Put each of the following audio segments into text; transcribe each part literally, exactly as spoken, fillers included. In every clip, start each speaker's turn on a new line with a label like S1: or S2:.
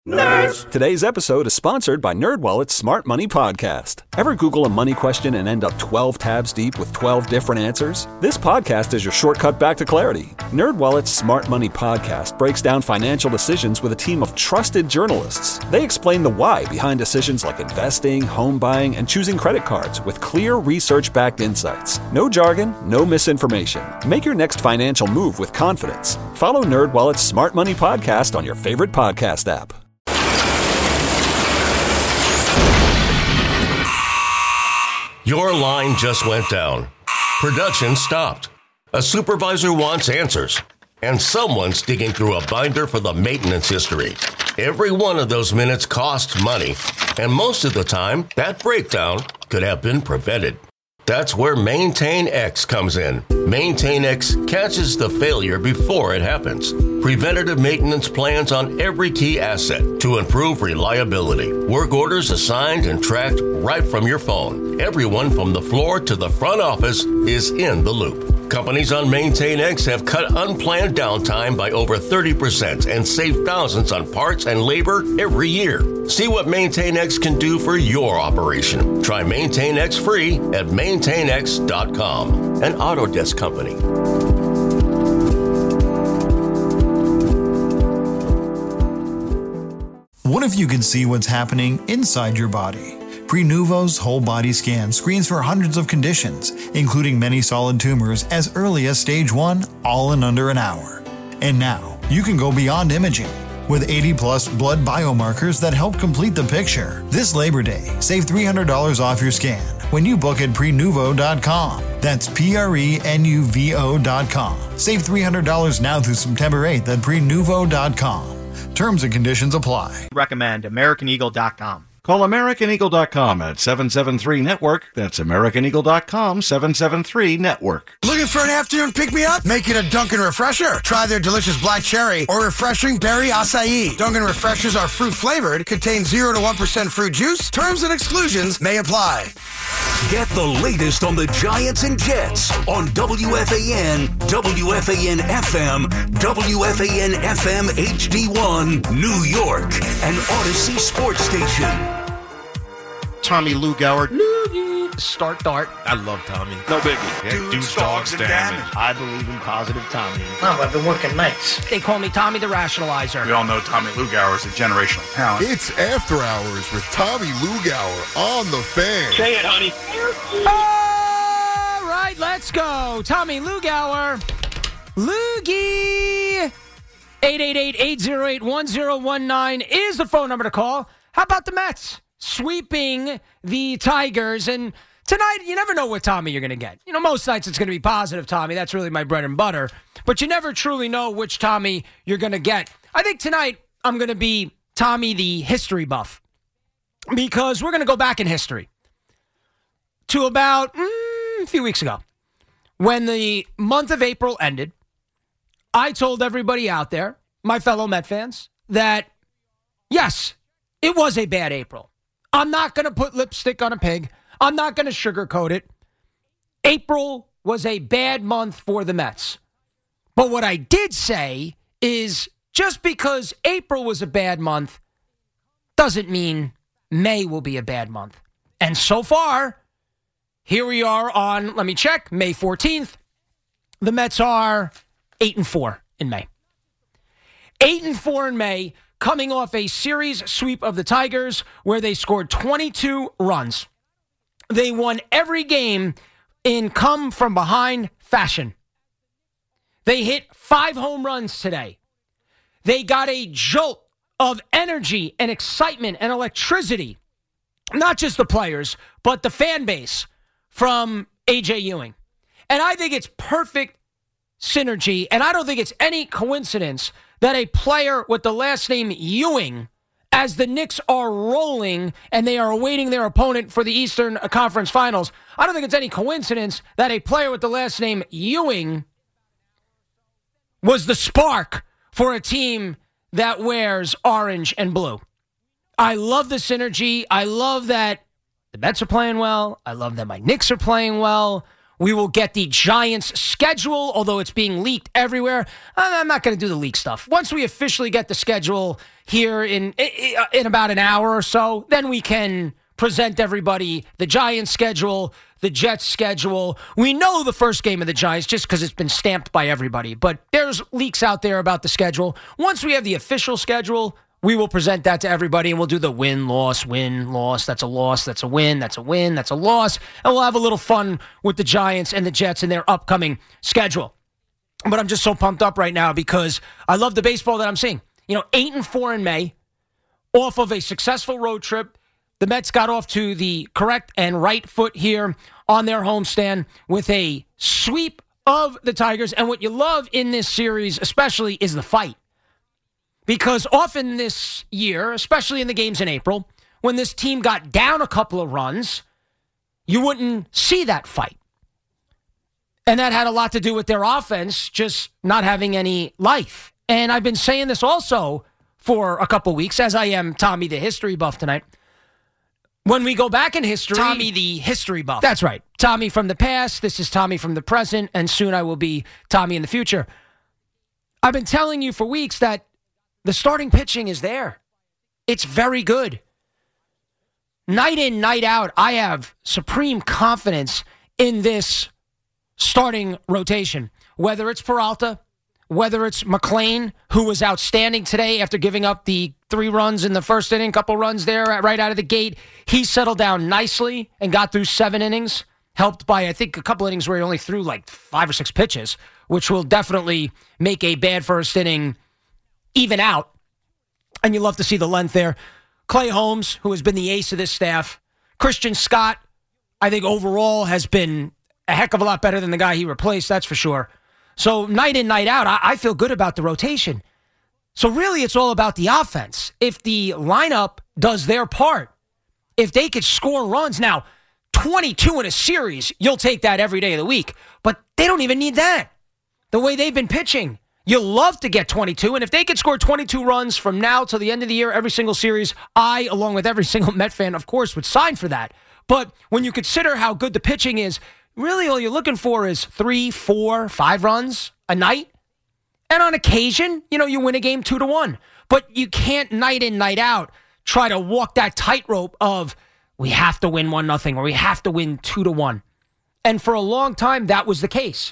S1: Nerds! Today's episode is sponsored by NerdWallet's Smart Money Podcast. Ever Google a money question and end up twelve tabs deep with twelve different answers? This podcast is your shortcut back to clarity. NerdWallet's Smart Money Podcast breaks down financial decisions with a team of trusted journalists. They explain the why behind decisions like investing, home buying, and choosing credit cards with clear research-backed insights. No jargon, no misinformation. Make your next financial move with confidence. Follow NerdWallet's Smart Money Podcast on your favorite podcast app.
S2: Your line just went down. Production stopped. A supervisor wants answers. And someone's digging through a binder for the maintenance history. Every one of those minutes costs money. And most of the time, that breakdown could have been prevented. That's where MaintainX comes in. MaintainX catches the failure before it happens. Preventative maintenance plans on every key asset to improve reliability. Work orders assigned and tracked right from your phone. Everyone from the floor to the front office is in the loop. Companies on MaintainX have cut unplanned downtime by over thirty percent and saved thousands on parts and labor every year. See what MaintainX can do for your operation. Try MaintainX free at maintain x dot com, an Autodesk company.
S3: What if you could see what's happening inside your body? Prenuvo's whole body scan screens for hundreds of conditions, including many solid tumors as early as stage one, all in under an hour. And now, you can go beyond imaging. With eighty plus blood biomarkers that help complete the picture. This Labor Day, save three hundred dollars off your scan when you book at prenuvo dot com. That's P R E N U V O dot com. Save three hundred dollars now through September eighth at prenuvo dot com. Terms and conditions apply.
S4: Recommend American Eagle dot com.
S5: Call American Eagle dot com at seven seven three network. That's American Eagle dot com, seven seven three network.
S6: Looking for an afternoon pick-me-up? Make it a Dunkin' Refresher. Try their delicious black cherry or refreshing berry acai. Dunkin' Refreshers are fruit-flavored, contain zero to one percent fruit juice. Terms and exclusions may apply.
S7: Get the latest on the Giants and Jets on W F A N, W F A N F M, W F A N F M H D one, New York, and Odyssey Sports Station.
S4: Tommy Lugauer. Loogie. Start dart. I love Tommy.
S8: No biggie. Yeah, dudes, dudes, dogs, and damage. damage.
S4: I believe in positive Tommy.
S9: Oh, I've been working nights.
S10: They call me Tommy the Rationalizer.
S8: We all know Tommy Lugauer is a generational talent.
S11: It's After Hours with Tommy Lugauer on The Fan.
S12: Say it, honey.
S10: All right, let's go. Tommy Lugauer. Loogie. eight eight eight, eight oh eight, one oh one nine is the phone number to call. How about the Mets sweeping the Tigers? And tonight, you never know what Tommy you're going to get. You know, most nights it's going to be positive Tommy. That's really my bread and butter. But you never truly know which Tommy you're going to get. I think tonight I'm going to be Tommy the history buff. Because we're going to go back in history to about mm, a few weeks ago. When the month of April ended, I told everybody out there, my fellow Met fans, that yes, it was a bad April. I'm not going to put lipstick on a pig. I'm not going to sugarcoat it. April was a bad month for the Mets. But what I did say is just because April was a bad month doesn't mean May will be a bad month. And so far, here we are on, let me check, May fourteenth. The Mets are eight and four in May. eight and four in May. Coming off a series sweep of the Tigers where they scored twenty-two runs. They won every game in come-from-behind fashion. They hit five home runs today. They got a jolt of energy and excitement and electricity. Not just the players, but the fan base from A J Ewing. And I think it's perfect synergy, and I don't think it's any coincidence that a player with the last name Ewing, as the Knicks are rolling and they are awaiting their opponent for the Eastern Conference Finals, I don't think it's any coincidence that a player with the last name Ewing was the spark for a team that wears orange and blue. I love the synergy. I love that the Mets are playing well. I love that my Knicks are playing well. We will get the Giants schedule, although it's being leaked everywhere. I'm not going to do the leak stuff. Once we officially get the schedule here in in about an hour or so, then we can present everybody the Giants schedule, the Jets schedule. We know the first game of the Giants just because it's been stamped by everybody, but there's leaks out there about the schedule. Once we have the official schedule, we will present that to everybody, and we'll do the win, loss, win, loss. That's a loss. That's a win. That's a win. That's a loss. And we'll have a little fun with the Giants and the Jets and their upcoming schedule. But I'm just so pumped up right now because I love the baseball that I'm seeing. You know, eight and four in May, off of a successful road trip. The Mets got off to the correct and right foot here on their homestand with a sweep of the Tigers. And what you love in this series, especially, is the fight. Because often this year, especially in the games in April, when this team got down a couple of runs, you wouldn't see that fight. And that had a lot to do with their offense just not having any life. And I've been saying this also for a couple of weeks, as I am Tommy the history buff tonight. When we go back in history...
S12: Tommy the history buff.
S10: That's right. Tommy from the past, this is Tommy from the present, and soon I will be Tommy in the future. I've been telling you for weeks that the starting pitching is there. It's very good. Night in, night out, I have supreme confidence in this starting rotation. Whether it's Peralta, whether it's McClain, who was outstanding today after giving up the three runs in the first inning, couple runs there right out of the gate. He settled down nicely and got through seven innings, helped by, I think, a couple innings where he only threw like five or six pitches, which will definitely make a bad first inning even out. And you love to see the length there. Clay Holmes, who has been the ace of this staff. Christian Scott, I think overall has been a heck of a lot better than the guy he replaced, that's for sure. So night in, night out, I, I feel good about the rotation. So really it's all about the offense. If the lineup does their part, if they could score runs. Now, twenty-two in a series, you'll take that every day of the week. But they don't even need that. The way they've been pitching. You'll love to get twenty-two, and if they could score twenty-two runs from now till the end of the year, every single series, I, along with every single Met fan, of course, would sign for that. But when you consider how good the pitching is, really all you're looking for is three, four, five runs a night. And on occasion, you know, you win a game two to one. But you can't night in, night out try to walk that tightrope of we have to win one nothing or we have to win two to one. And for a long time, that was the case.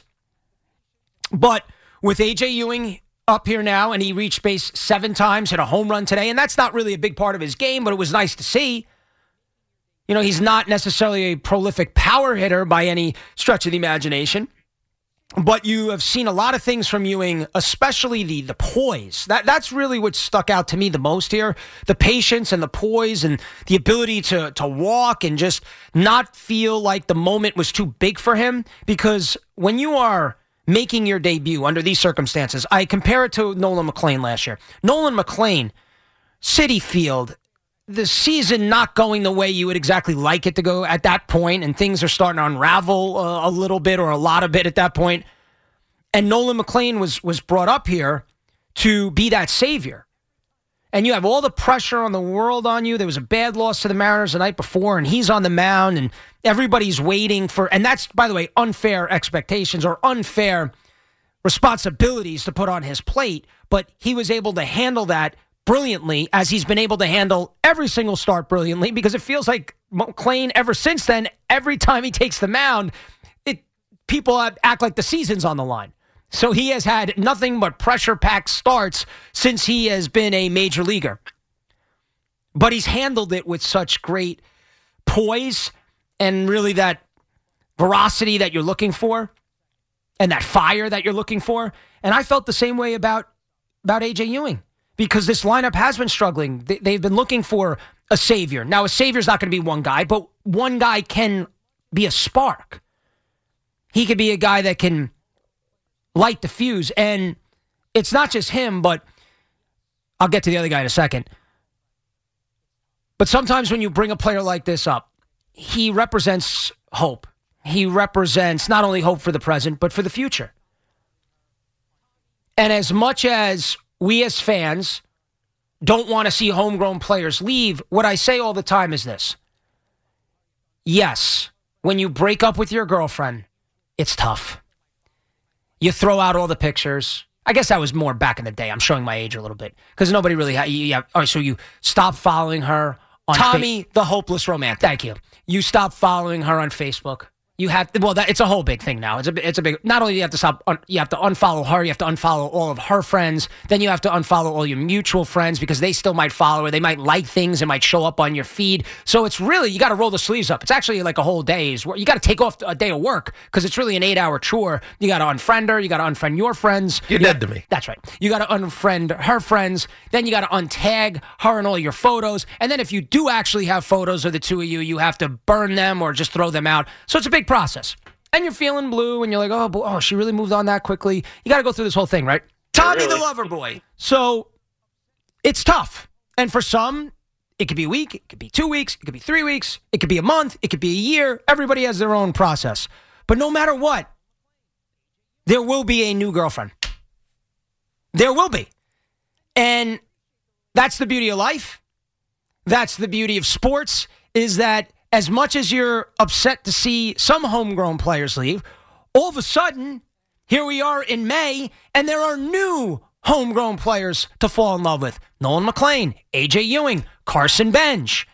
S10: But with A J Ewing up here now, and he reached base seven times, hit a home run today, and that's not really a big part of his game, but it was nice to see. You know, he's not necessarily a prolific power hitter by any stretch of the imagination, but you have seen a lot of things from Ewing, especially the the poise. That That's really what stuck out to me the most here. The patience and the poise and the ability to, to walk and just not feel like the moment was too big for him, because when you are making your debut under these circumstances, I compare it to Nolan McClain last year. Nolan McClain, Citi Field, the season not going the way you would exactly like it to go at that point, and things are starting to unravel uh, a little bit or a lot of bit at that point. And Nolan McClain was was brought up here to be that savior. And you have all the pressure on the world on you. There was a bad loss to the Mariners the night before, and he's on the mound, and everybody's waiting for, and that's, by the way, unfair expectations or unfair responsibilities to put on his plate. But he was able to handle that brilliantly, as he's been able to handle every single start brilliantly, because it feels like McClain, ever since then, every time he takes the mound, it people act like the season's on the line. So he has had nothing but pressure-packed starts since he has been a major leaguer. But he's handled it with such great poise and really that veracity that you're looking for and that fire that you're looking for. And I felt the same way about, about A J Ewing, because this lineup has been struggling. They, they've been looking for a savior. Now, a savior's not going to be one guy, but one guy can be a spark. He could be a guy that can light the fuse. And it's not just him, but I'll get to the other guy in a second. But sometimes when you bring a player like this up, he represents hope. He represents not only hope for the present, but for the future. And as much as we as fans don't want to see homegrown players leave, what I say all the time is this. Yes, when you break up with your girlfriend it's tough. You throw out all the pictures. I guess that was more back in the day. I'm showing my age a little bit because nobody really had. You, yeah, all right, so you stop following her on Tommy, fa- the hopeless romantic. Thank you. You stop following her on Facebook. You have well, that it's a whole big thing now. It's a it's a big. Not only do you have to stop, un, you have to unfollow her. You have to unfollow all of her friends. Then you have to unfollow all your mutual friends because they still might follow her. They might like things. It might show up on your feed. So it's really you got to roll the sleeves up. It's actually like a whole day's work. You got to take off a day of work because it's really an eight-hour chore. You got to unfriend her. You got to unfriend your friends.
S12: You're
S10: you
S12: dead
S10: got,
S12: to me.
S10: That's right. You got to unfriend her friends. Then you got to untag her in all your photos. And then if you do actually have photos of the two of you, you have to burn them or just throw them out. So it's a big process. And you're feeling blue, and you're like, oh, oh, she really moved on that quickly. You got to go through this whole thing, right? Tommy
S12: really?
S10: the lover boy. So it's tough. And for some, it could be a week, it could be two weeks, it could be three weeks, it could be a month, it could be a year. Everybody has their own process. But no matter what, there will be a new girlfriend. There will be. And that's the beauty of life. That's the beauty of sports, is that as much as you're upset to see some homegrown players leave, all of a sudden, here we are in May, and there are new homegrown players to fall in love with. Nolan McLean, A J Ewing, Carson Bench.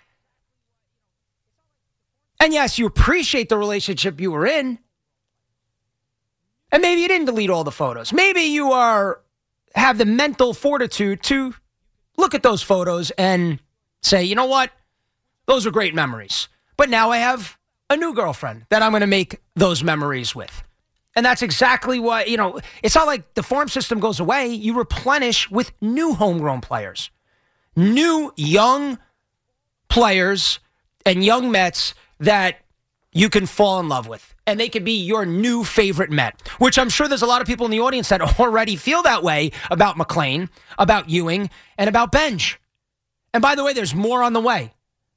S10: And yes, you appreciate the relationship you were in. And maybe you didn't delete all the photos. Maybe you are have the mental fortitude to look at those photos and say, you know what? Those are great memories. But now I have a new girlfriend that I'm going to make those memories with. And that's exactly what, you know, it's not like the farm system goes away. You replenish with new homegrown players. New young players and young Mets that you can fall in love with. And they could be your new favorite Met, which I'm sure there's a lot of people in the audience that already feel that way about McLean, about Ewing, and about Bench. And by the way, there's more on the way.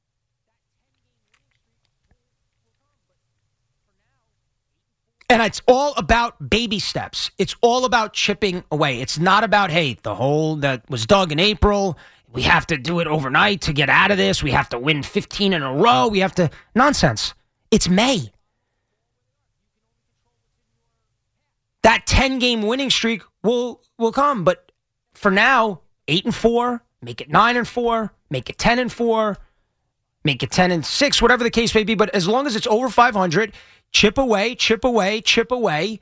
S10: And it's all about baby steps. It's all about chipping away. It's not about, hey, the hole that was dug in April, we have to do it overnight to get out of this. We have to win fifteen in a row. We have to... Nonsense. It's May. That ten-game winning streak will will come. But for now, eight and four, make it nine and four, make it ten and four, make it ten and six, whatever the case may be. But as long as it's over five hundred... Chip away, chip away, chip away,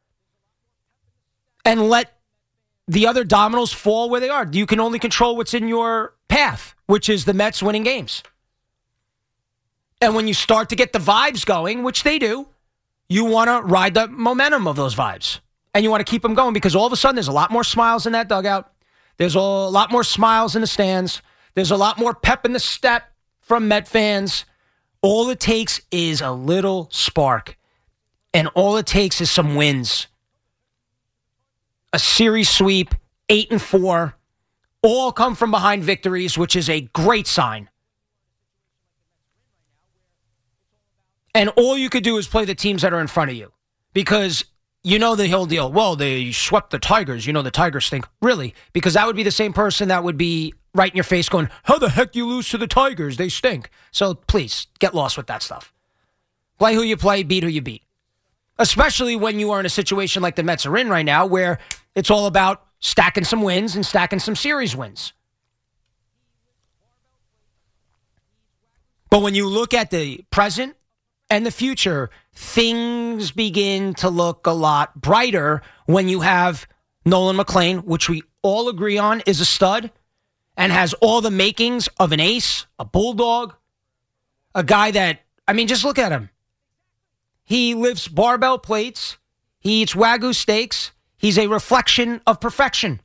S10: and let the other dominoes fall where they are. You can only control what's in your path, which is the Mets winning games. And when you start to get the vibes going, which they do, you want to ride the momentum of those vibes. And you want to keep them going because all of a sudden there's a lot more smiles in that dugout. There's a lot more smiles in the stands. There's a lot more pep in the step from Met fans. All it takes is a little spark, and all it takes is some wins. A series sweep, eight and four, all come from behind victories, which is a great sign. And all you could do is play the teams that are in front of you, because you know the whole deal. Well, they swept the Tigers. You know the Tigers stink. Really? Because that would be the same person that would be right in your face going, how the heck do you lose to the Tigers? They stink. So please, get lost with that stuff. Play who you play, beat who you beat. Especially when you are in a situation like the Mets are in right now where it's all about stacking some wins and stacking some series wins. But when you look at the present and the future, things begin to look a lot brighter when you have Nolan McLean, which we all agree on is a stud and has all the makings of an ace, a bulldog, a guy that, I mean, just look at him. He lifts barbell plates. He eats Wagyu steaks. He's a reflection of perfection.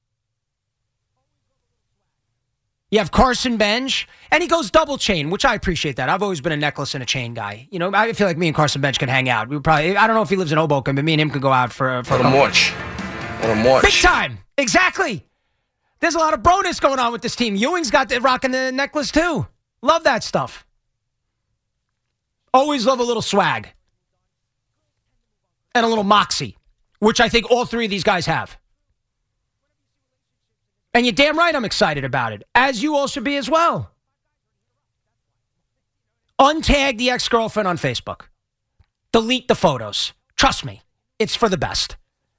S10: You have Carson Bench, and he goes double chain, which I appreciate that. I've always been a necklace and a chain guy. You know, I feel like me and Carson Bench can hang out. We would probably, I don't know if he lives in Hoboken, but me and him could go out for, for
S12: What a march. What a march.
S10: Big time. Exactly. There's a lot of broness going on with this team. Ewing's got the rocking the necklace too. Love that stuff. Always love a little swag. And a little moxie, which I think all three of these guys have. And you're damn right I'm excited about it, as you all should be as well. Untag the ex-girlfriend on Facebook. Delete the photos. Trust me, it's for the best.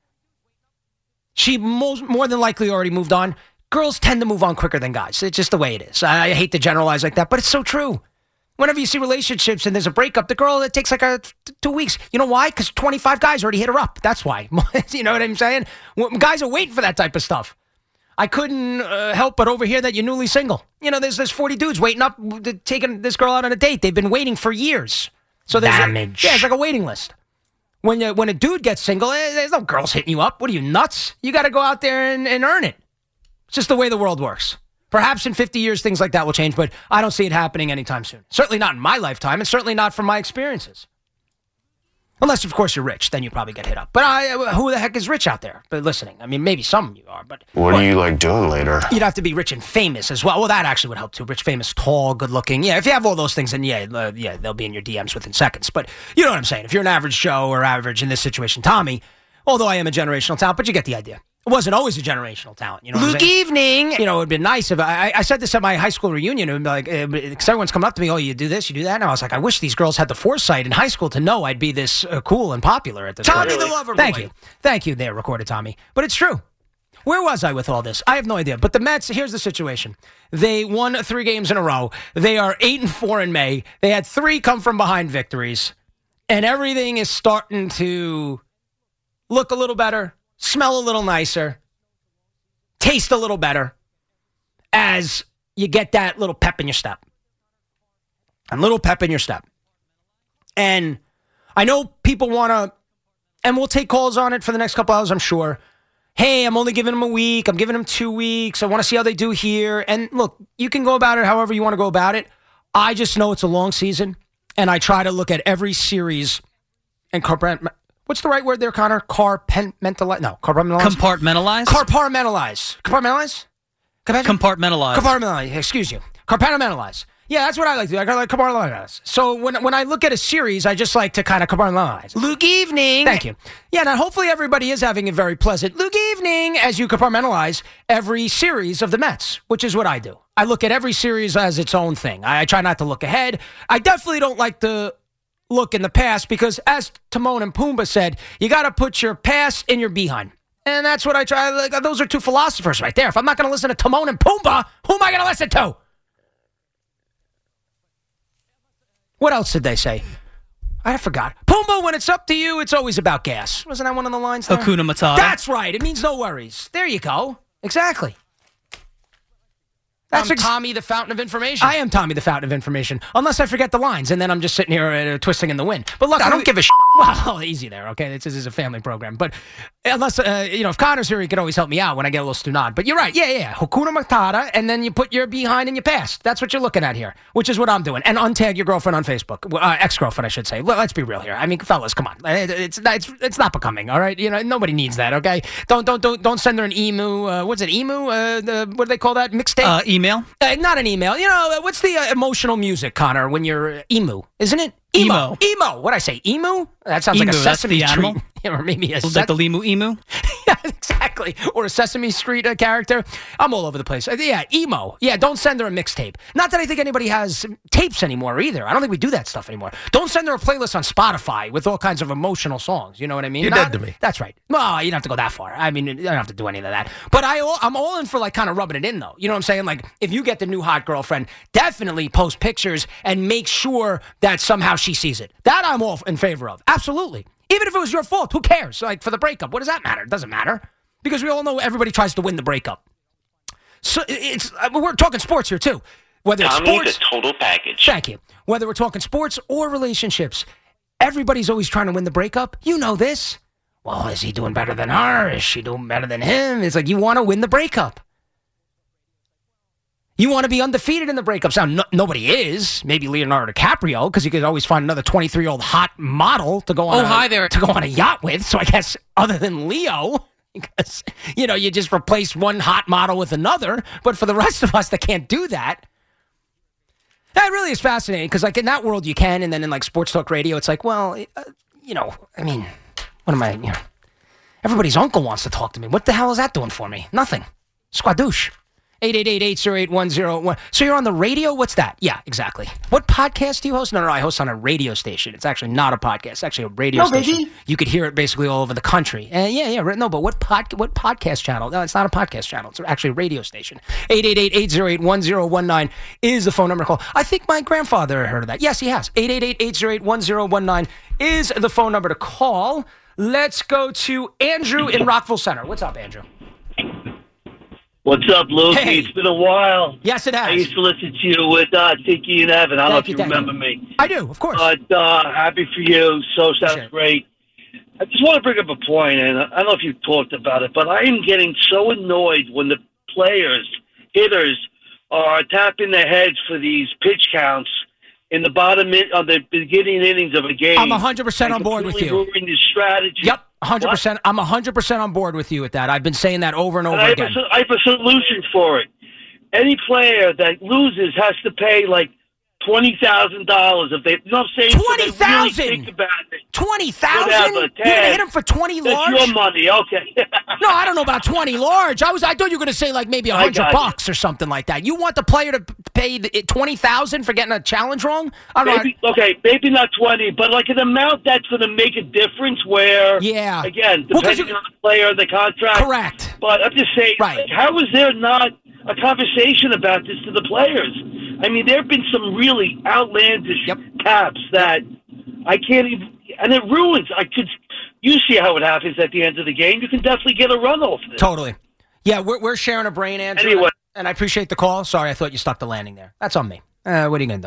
S10: She most, more than likely already moved on. Girls tend to move on quicker than guys. It's just the way it is. I, I hate to generalize like that, but it's so true. Whenever you see relationships and there's a breakup, the girl, it takes like a t- two weeks. You know why? Because twenty-five guys already hit her up. That's why. You know what I'm saying? Guys are waiting for that type of stuff. I couldn't uh, help but overhear that you're newly single. You know, there's there's forty dudes waiting up, taking this girl out on a date. They've been waiting for years. So there's
S13: Damage.
S10: A, yeah, it's like a waiting list. When you, when a dude gets single, eh, there's no girls hitting you up. What are you, nuts? You got to go out there and, and earn it. It's just the way the world works. Perhaps in fifty years, things like that will change, but I don't see it happening anytime soon. Certainly not in my lifetime, and certainly not from my experiences. Unless, of course, you're rich. Then you probably get hit up. But I, who the heck is rich out there but listening? I mean, maybe some of you are, but...
S12: What
S10: well,
S12: are you, like, doing later?
S10: You'd have to be rich and famous as well. Well, that actually would help, too. Rich, famous, tall, good-looking. Yeah, if you have all those things, then, yeah, uh, yeah, they'll be in your D Ms within seconds. But you know what I'm saying. If you're an average Joe or average in this situation, Tommy, although I am a generational talent, but you get the idea. It wasn't always a generational talent. You know
S13: Luke, evening.
S10: You know, it would be nice if I, I said this at my high school reunion. It would be like, because everyone's coming up to me, oh, you do this, you do that. And I was like, I wish these girls had the foresight in high school to know I'd be this uh, cool and popular at this
S13: Tommy
S10: point.
S13: the Lover
S10: Thank
S13: Boy.
S10: you. Thank you there, recorded Tommy. But it's true. Where was I with all this? I have no idea. But the Mets, here's the situation. They won three games in a row. They are eight and four in May. They had three come from behind victories. And everything is starting to look a little better, smell a little nicer, taste a little better as you get that little pep in your step. A little pep in your step. And I know people want to, and we'll take calls on it for the next couple hours, I'm sure. Hey, I'm only giving them a week. I'm giving them two weeks. I want to see how they do here. And look, you can go about it however you want to go about it. I just know it's a long season, and I try to look at every series and compartment. What's the right word there, Connor? Compartmentalize? No, compartmentalize?
S14: Compartmentalize?
S10: Compartmentalize. Compartmentalize?
S14: Compartmentalize.
S10: Compartmentalize. Excuse you. Compartmentalize. Yeah, that's what I like to do. I like compartmentalize. So when when I look at a series, I just like to kind of compartmentalize.
S13: Luke, evening.
S10: Thank you. Yeah, now hopefully everybody is having a very pleasant Luke evening as you compartmentalize every series of the Mets, which is what I do. I look at every series as its own thing. I, I try not to look ahead. I definitely don't like to look in the past because, as Timon and Pumbaa said, you got to put your past in your behind. And that's what I try. Like, those are two philosophers right there. If I'm not going to listen to Timon and Pumbaa, who am I going to listen to? What else did they say? I forgot. Pumbaa, when it's up to you, it's always about gas. Wasn't that one of the lines there?
S14: Hakuna Matata.
S10: That's right. It means no worries. There you go. Exactly.
S13: That's I'm Tommy, the fountain of information.
S10: I am Tommy, the fountain of information, unless I forget the lines, and then I'm just sitting here uh, twisting in the wind. But look,
S13: I don't give a shit.
S10: Well, easy there, okay? This is a family program. But unless, uh, you know, if Connor's here, he could always help me out when I get a little stunad. But you're right. Yeah, yeah. Hakuna Matata, and then you put your behind in your past. That's what you're looking at here, which is what I'm doing. And untag your girlfriend on Facebook. Uh, ex-girlfriend, I should say. Let's be real here. I mean, fellas, come on. It's it's it's not becoming, all right? You know, nobody needs that, okay? Don't don't don't don't send her an emu. Uh, what's it, emu? Uh, the, what do they call that? Mixtape?
S14: Uh, email?
S10: Uh, not an email. You know, what's the uh, emotional music, Connor, when you're uh, emu? Isn't it? Emo. Emo. What'd I say? Emu? That sounds
S14: emu,
S10: like a Sesame
S14: that's the
S10: Street.
S14: animal?
S10: Or maybe a
S14: Like the Limu Emu?
S10: Yeah, exactly. Or a Sesame Street uh, character. I'm all over the place. Uh, yeah, emo. Yeah, don't send her a mixtape. Not that I think anybody has tapes anymore either. I don't think we do that stuff anymore. Don't send her a playlist on Spotify with all kinds of emotional songs. You know what I mean?
S15: You're
S10: Not,
S15: dead to me.
S10: That's right. Well, you don't have to go that far. I mean, you don't have to do any of that. But I, I'm all in for like kind of rubbing it in though. You know what I'm saying? Like if you get the new hot girlfriend, definitely post pictures and make sure that somehow she sees it. That I'm all in favor of. Absolutely. Even if it was your fault, who cares? Like, for the breakup, what does that matter? It doesn't matter. Because we all know everybody tries to win the breakup. So it's we're talking sports here, too. Whether it's
S16: Tommy,
S10: sports...
S16: the total package.
S10: Thank you. Whether we're talking sports or relationships, everybody's always trying to win the breakup. You know this. Well, is he doing better than her? Is she doing better than him? It's like you want to win the breakup. You want to be undefeated in the breakups. Now, no, nobody is. Maybe Leonardo DiCaprio, because you could always find another twenty-three-year-old hot model to go on.
S14: Oh,
S10: a,
S14: hi there.
S10: To go on a yacht with. So I guess other than Leo, because you know you just replace one hot model with another. But for the rest of us that can't do that, that really is fascinating. Because like in that world you can, and then in like sports talk radio, it's like, well, uh, you know, I mean, what am I? You know, everybody's uncle wants to talk to me. What the hell is that doing for me? Nothing. Squadouche. eight eight eight, eight oh eight, one oh one. So you're on the radio? What's that? Yeah, exactly. What podcast do you host? No, no, no, I host on a radio station. It's actually not a podcast. It's actually a radio
S9: no,
S10: station.
S9: Baby.
S10: You could hear it basically all over the country. Uh, yeah, yeah, right. No, but what pod, what podcast channel? No, it's not a podcast channel. It's actually a radio station. eight eight eight, eight oh eight, one oh one nine is the phone number to call. I think my grandfather heard of that. Yes, he has. eight eight eight, eight oh eight, one oh one nine is the phone number to call. Let's go to Andrew in Rockville Center. What's up, Andrew?
S15: What's up, Luke?
S10: Hey.
S15: It's been a while.
S10: Yes, it has.
S15: I used to listen to you with uh, Tiki and Evan. I don't know if you, you remember you. me.
S10: I do, of course.
S15: But uh, happy for you. So sounds sure. great. I just want to bring up a point, and I don't know if you've talked about it, but I am getting so annoyed when the players, hitters, are tapping their heads for these pitch counts in the bottom in, on the beginning innings of a game.
S10: I'm one hundred percent on board with you.
S15: Ruining the strategy.
S10: Yep, one hundred percent. What? I'm one hundred percent on board with you with that. I've been saying that over and over
S15: and I
S10: again.
S15: Have a, I have a solution for it. Any player that loses has to pay like twenty thousand dollars if they. You know what I'm saying?
S10: Twenty thousand.
S15: Really think about it.
S10: Twenty thousand. You're gonna hit him for twenty large.
S15: That's your money, okay?
S10: No, I don't know about twenty large. I was. I thought you were going to say like maybe a hundred bucks or something like that. You want the player to pay twenty thousand for getting a challenge wrong? I don't
S15: maybe,
S10: know.
S15: Okay, maybe not twenty, but like an amount that's going to make a difference. Where
S10: yeah,
S15: again, depending well, on the player and the contract.
S10: Correct.
S15: But I'm just saying,
S10: right?
S15: Like, how is there not a conversation about this to the players? I mean, there have been some really outlandish
S10: yep.
S15: taps that I can't even, and it ruins. I could, you see how it happens at the end of the game. You can definitely get a run off this.
S10: Totally. Yeah, we're we're sharing a brain, Andrew.
S15: Anyway,
S10: and I appreciate the call. Sorry, I thought you stuck the landing there. That's on me. Uh, what are you gonna do?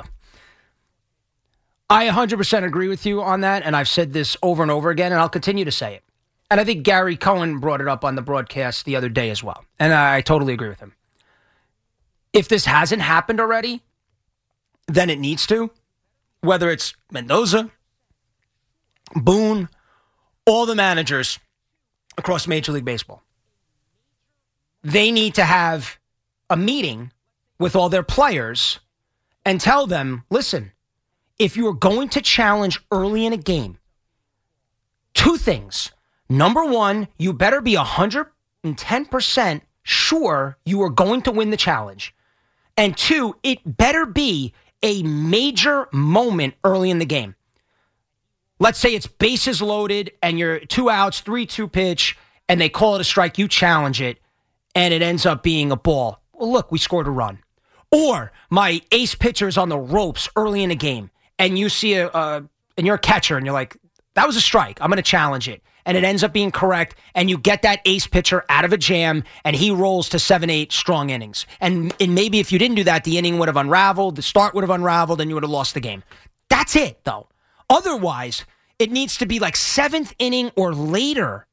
S10: I one hundred percent agree with you on that, and I've said this over and over again, and I'll continue to say it. And I think Gary Cohen brought it up on the broadcast the other day as well, and I, I totally agree with him. If this hasn't happened already, then it needs to. Whether it's Mendoza, Boone, all the managers across Major League Baseball. They need to have a meeting with all their players and tell them, listen, if you are going to challenge early in a game, two things. Number one, you better be one hundred ten percent sure you are going to win the challenge. And two, it better be a major moment early in the game. Let's say it's bases loaded and you're two outs, three two pitch, and they call it a strike, you challenge it, and it ends up being a ball. Well, look, we scored a run. Or my ace pitcher is on the ropes early in the game, and you see a, uh, and you're a catcher, and you're like, that was a strike, I'm going to challenge it. And it ends up being correct, and you get that ace pitcher out of a jam, and he rolls to seven, eight strong innings. And, and maybe if you didn't do that, the inning would have unraveled, the start would have unraveled, and you would have lost the game. That's it, though. Otherwise, it needs to be like seventh inning or later.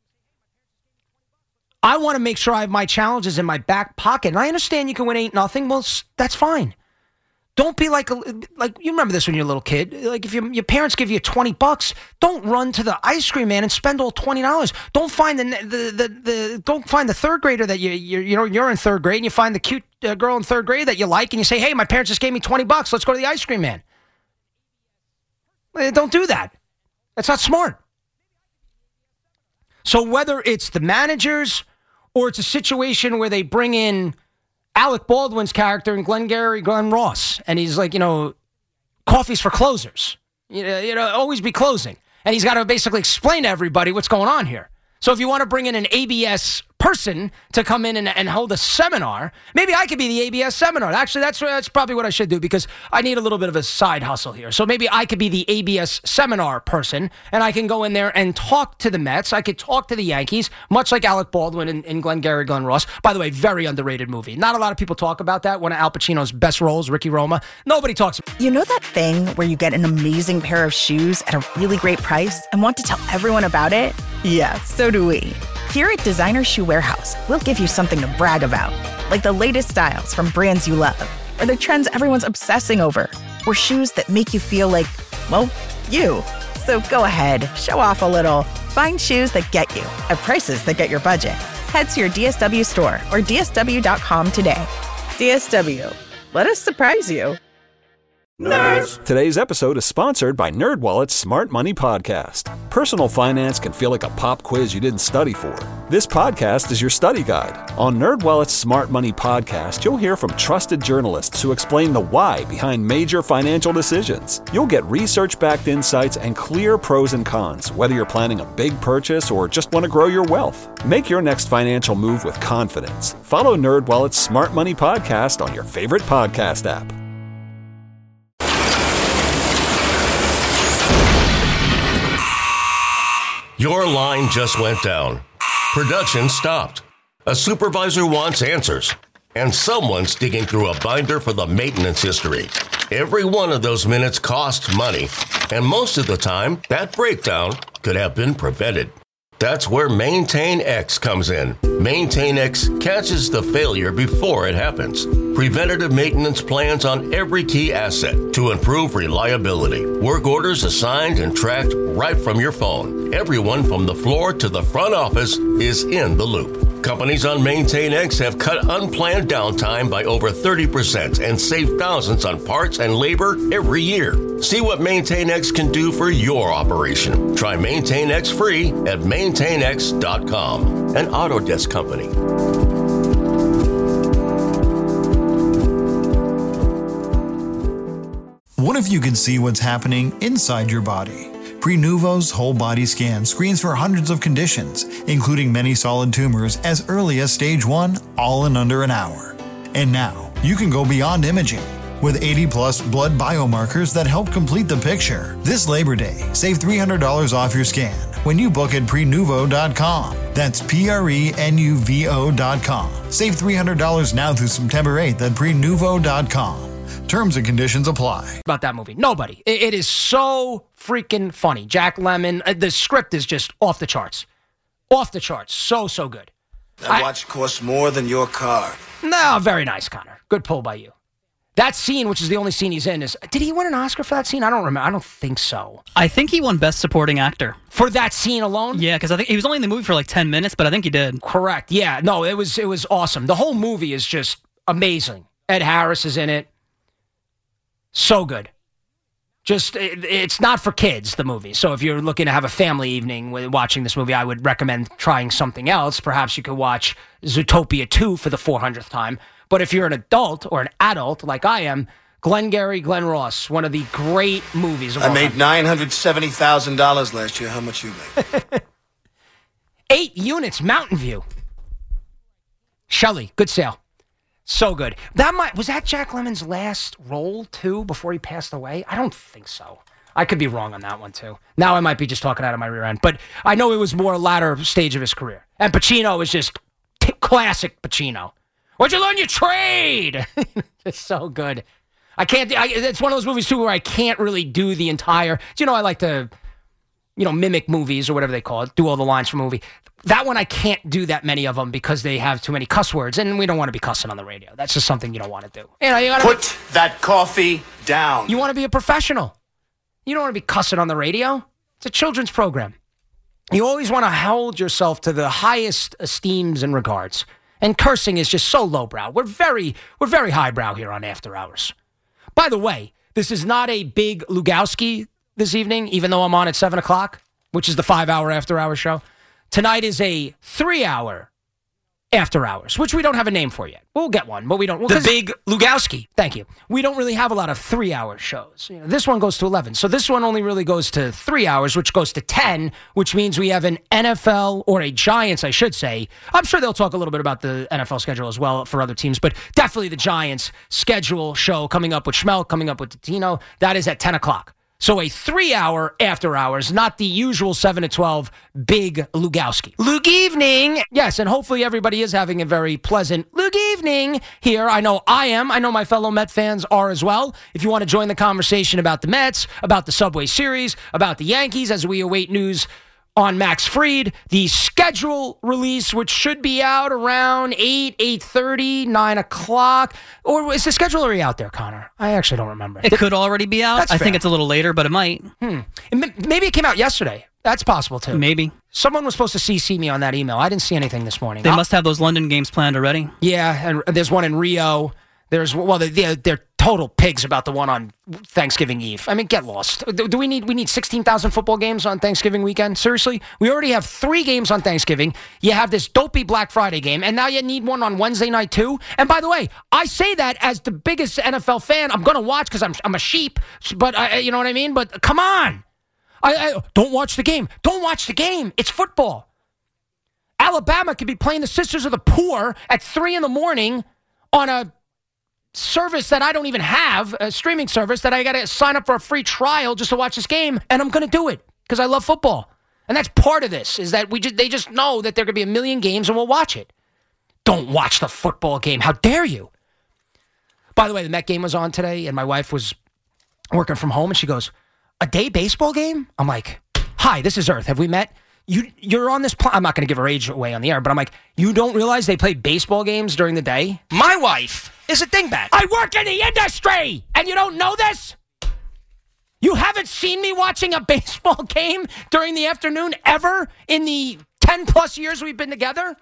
S10: I want to make sure I have my challenges in my back pocket. And I understand you can win eight nothing. Well, that's fine. Don't be like, a, like you remember this when you're a little kid. Like if you, your parents give you twenty bucks, don't run to the ice cream man and spend all twenty dollars. Don't find the the the, the don't find the third grader that you you you know you're in third grade and you find the cute uh, girl in third grade that you like and you say, hey, my parents just gave me twenty bucks. Let's go to the ice cream man. Don't do that. That's not smart. So whether it's the managers or it's a situation where they bring in Alec Baldwin's character and Glengarry Glenn Ross, and he's like, you know, coffee's for closers. You know, you know, always be closing. And he's got to basically explain to everybody what's going on here. So if you want to bring in an A B S person to come in and, and hold a seminar, maybe I could be the A B S seminar. Actually, that's that's probably what I should do because I need a little bit of a side hustle here. So maybe I could be the A B S seminar person, and I can go in there and talk to the Mets. I could talk to the Yankees, much like Alec Baldwin and, and Glengarry Glenn Ross. By the way, very underrated movie. Not a lot of people talk about that. One of Al Pacino's best roles, Ricky Roma. Nobody talks about it.
S16: You know that thing where you get an amazing pair of shoes at a really great price and want to tell everyone about it? Yeah, so do we. Here at Designer Shoe Warehouse, we'll give you something to brag about, like the latest styles from brands you love, or the trends everyone's obsessing over, or shoes that make you feel like, well, you. So go ahead, show off a little. Find shoes that get you at prices that get your budget. Head to your D S W store or D S W dot com today. D S W, let us surprise you.
S1: Nerds. Today's episode is sponsored by NerdWallet's Smart Money Podcast. Personal finance can feel like a pop quiz you didn't study for. This podcast is your study guide. On NerdWallet's Smart Money Podcast, you'll hear from trusted journalists who explain the why behind major financial decisions. You'll get research-backed insights and clear pros and cons, whether you're planning a big purchase or just want to grow your wealth. Make your next financial move with confidence. Follow NerdWallet's Smart Money Podcast on your favorite podcast app.
S2: Your line just went down. Production stopped. A supervisor wants answers. And someone's digging through a binder for the maintenance history. Every one of those minutes costs money. And most of the time, that breakdown could have been prevented. That's where Maintain X comes in. Maintain X catches the failure before it happens. Preventative maintenance plans on every key asset to improve reliability. Work orders assigned and tracked right from your phone. Everyone from the floor to the front office is in the loop. Companies on Maintain X have cut unplanned downtime by over thirty percent and saved thousands on parts and labor every year. See what Maintain X can do for your operation. Try Maintain X free at maintain x dot com, an Autodesk company.
S3: What if you could see what's happening inside your body? Prenuvo's whole body scan screens for hundreds of conditions, including many solid tumors as early as stage one, all in under an hour. And now, you can go beyond imaging. With eighty plus blood biomarkers that help complete the picture. This Labor Day, save three hundred dollars off your scan when you book at prenuvo dot com. That's P R E N U V O dot com. Save three hundred dollars now through September eighth at prenuvo dot com. Terms and conditions apply.
S10: About that movie. Nobody. It, it is so freaking funny. Jack Lemmon. Uh, the script is just off the charts. Off the charts. So, so good.
S17: That I, watch costs more than your car.
S10: No, very nice, Connor. Good pull by you. That scene, which is the only scene he's in, is... Did he win an Oscar for that scene? I don't remember. I don't think so.
S14: I think he won Best Supporting Actor.
S10: For that scene alone?
S14: Yeah, because I think he was only in the movie for like ten minutes, but I think he did.
S10: Correct. Yeah. No, it was it was awesome. The whole movie is just amazing. Ed Harris is in it. So good. Just, it, it's not for kids, the movie. So if you're looking to have a family evening with watching this movie, I would recommend trying something else. Perhaps you could watch Zootopia two for the four hundredth time. But if you're an adult or an adult like I am, Glengarry Glen Ross, one of the great movies of all
S17: I made
S10: time.
S17: nine hundred seventy thousand dollars last year. How much you make?
S10: Eight units, Mountain View. Shelley, good sale. So good. That might was that Jack Lemmon's last role, too, before he passed away? I don't think so. I could be wrong on that one, too. Now I might be just talking out of my rear end. But I know it was more latter stage of his career. And Pacino is just t- classic Pacino. Where'd you learn your trade? It's so good. I can't, I, it's one of those movies, too, where I can't really do the entire, you know, I like to, you know, mimic movies or whatever they call it, do all the lines from a movie. That one, I can't do that many of them because they have too many cuss words, and we don't want to be cussing on the radio. That's just something you don't want to do. You know, you gotta
S17: Put
S10: be,
S17: that coffee down.
S10: You want to be a professional. You don't want to be cussing on the radio. It's a children's program. You always want to hold yourself to the highest esteems and regards. And cursing is just so lowbrow. We're very, we're very highbrow here on After Hours. By the way, this is not a big Lugowski this evening, even though I'm on at seven o'clock, which is the five-hour After Hours show. Tonight is a three-hour After Hours, which we don't have a name for yet. We'll get one, but we don't. Well,
S13: the Big Lugowski.
S10: Thank you. We don't really have a lot of three-hour shows. You know, this one goes to eleven. So this one only really goes to three hours, which goes to ten, which means we have an N F L, or a Giants, I should say. I'm sure they'll talk a little bit about the N F L schedule as well for other teams, but definitely the Giants schedule show coming up with Schmelk, coming up with Tino. That is at ten o'clock. So a three-hour After Hours, not the usual seven to twelve Big Lugowski. Lug evening! Yes, and hopefully everybody is having a very pleasant Lug evening here. I know I am. I know my fellow Met fans are as well. If you want to join the conversation about the Mets, about the Subway Series, about the Yankees, as we await news on Max Fried, the schedule release, which should be out around eight, eight thirty, nine o'clock. Or is the schedule already out there, Connor? I actually don't remember.
S14: It could already be out.
S10: That's
S14: I
S10: fair.
S14: think it's a little later, but it might.
S10: Hmm. Maybe it came out yesterday. That's possible, too.
S14: Maybe.
S10: Someone was supposed to C C me on that email. I didn't see anything this morning.
S14: They
S10: I'll,
S14: must have those London games planned already.
S10: Yeah, and there's one in Rio. There's, well, they're, they're total pigs about the one on Thanksgiving Eve. I mean, get lost. Do, do we need we need sixteen thousand football games on Thanksgiving weekend? Seriously? We already have three games on Thanksgiving. You have this dopey Black Friday game, and now you need one on Wednesday night too? And by the way, I say that as the biggest N F L fan. I'm going to watch because I'm, I'm a sheep, but I, you know what I mean? But come on. I, I Don't watch the game. Don't watch the game. It's football. Alabama could be playing the Sisters of the Poor at three in the morning on a service that I don't even have, a streaming service that I got to sign up for a free trial just to watch this game, and I'm going to do it because I love football. And that's part of this, is that we just they just know that there could be a million games and we'll watch it. Don't watch the football game. How dare you? By the way, the Met game was on today, and my wife was working from home, and she goes, a day baseball game? I'm like, hi, this is Earth. Have we met? You, you're on this pl- I'm not going to give her age away on the air, but I'm like, you don't realize they play baseball games during the day? My wife is a dingbat. I work in the industry, and you don't know this? You haven't seen me watching a baseball game during the afternoon ever in the ten-plus years we've been together?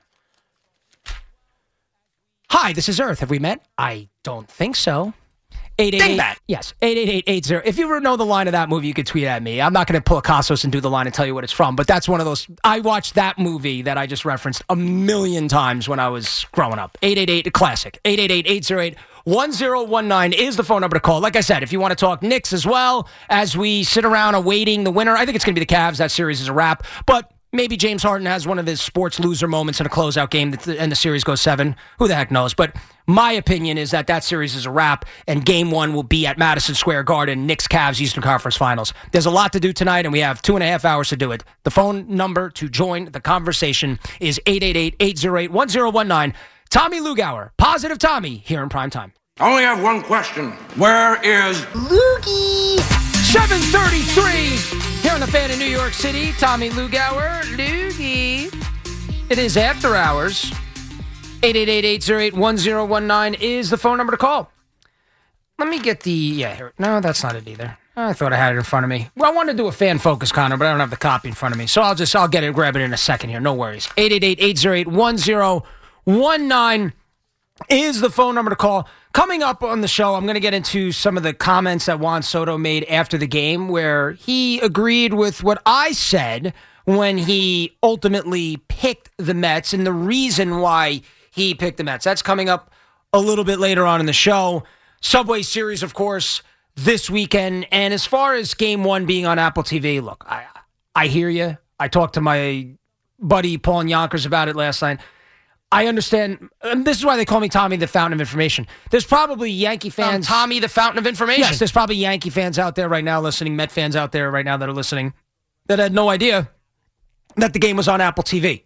S10: Hi, this is Earth. Have we met? I don't think so. eight eight eight Dingbat. Yes, eight eight eight eight zero. If you ever know the line of that movie, you could tweet at me. I'm not going to pull a Costos and do the line and tell you what it's from, but that's one of those. I watched that movie that I just referenced a million times when I was growing up. eight eight eight, classic. eight eight eight eight zero eight one zero one nine is the phone number to call. Like I said, if you want to talk Knicks as well, as we sit around awaiting the winner, I think it's going to be the Cavs. That series is a wrap, but maybe James Harden has one of his sports loser moments in a closeout game and the series goes seven. Who the heck knows? But my opinion is that that series is a wrap and game one will be at Madison Square Garden, Knicks Cavs Eastern Conference Finals. There's a lot to do tonight and we have two and a half hours to do it. The phone number to join the conversation is eight eight eight eight zero eight one zero one nine. Tommy Lugauer, Positive Tommy, here in prime time.
S18: I only have one question. Where is
S10: Loogie? seven thirty-three. Here on the Fan in New York City, Tommy Lugauer, Loogie. It is after hours. eight eight eight eight zero eight one zero one nine is the phone number to call. Let me get the, yeah, here. No, that's not it either. I thought I had it in front of me. Well, I wanted to do a fan focus, Connor, but I don't have the copy in front of me. So I'll just, I'll get it, grab it in a second here. No worries. eight eight eight eight zero eight one zero one nine is the phone number to call. Coming up on the show, I'm going to get into some of the comments that Juan Soto made after the game where he agreed with what I said when he ultimately picked the Mets and the reason why he picked the Mets. That's coming up a little bit later on in the show. Subway Series, of course, this weekend. And as far as game one being on Apple T V, look, I I hear you. I talked to my buddy Paul and Yonkers about it last night. I understand. And this is why they call me Tommy the Fountain of Information. There's probably Yankee fans.
S13: Um, Tommy the Fountain of Information.
S10: Yes, there's probably Yankee fans out there right now listening, Met fans out there right now that are listening that had no idea that the game was on Apple T V.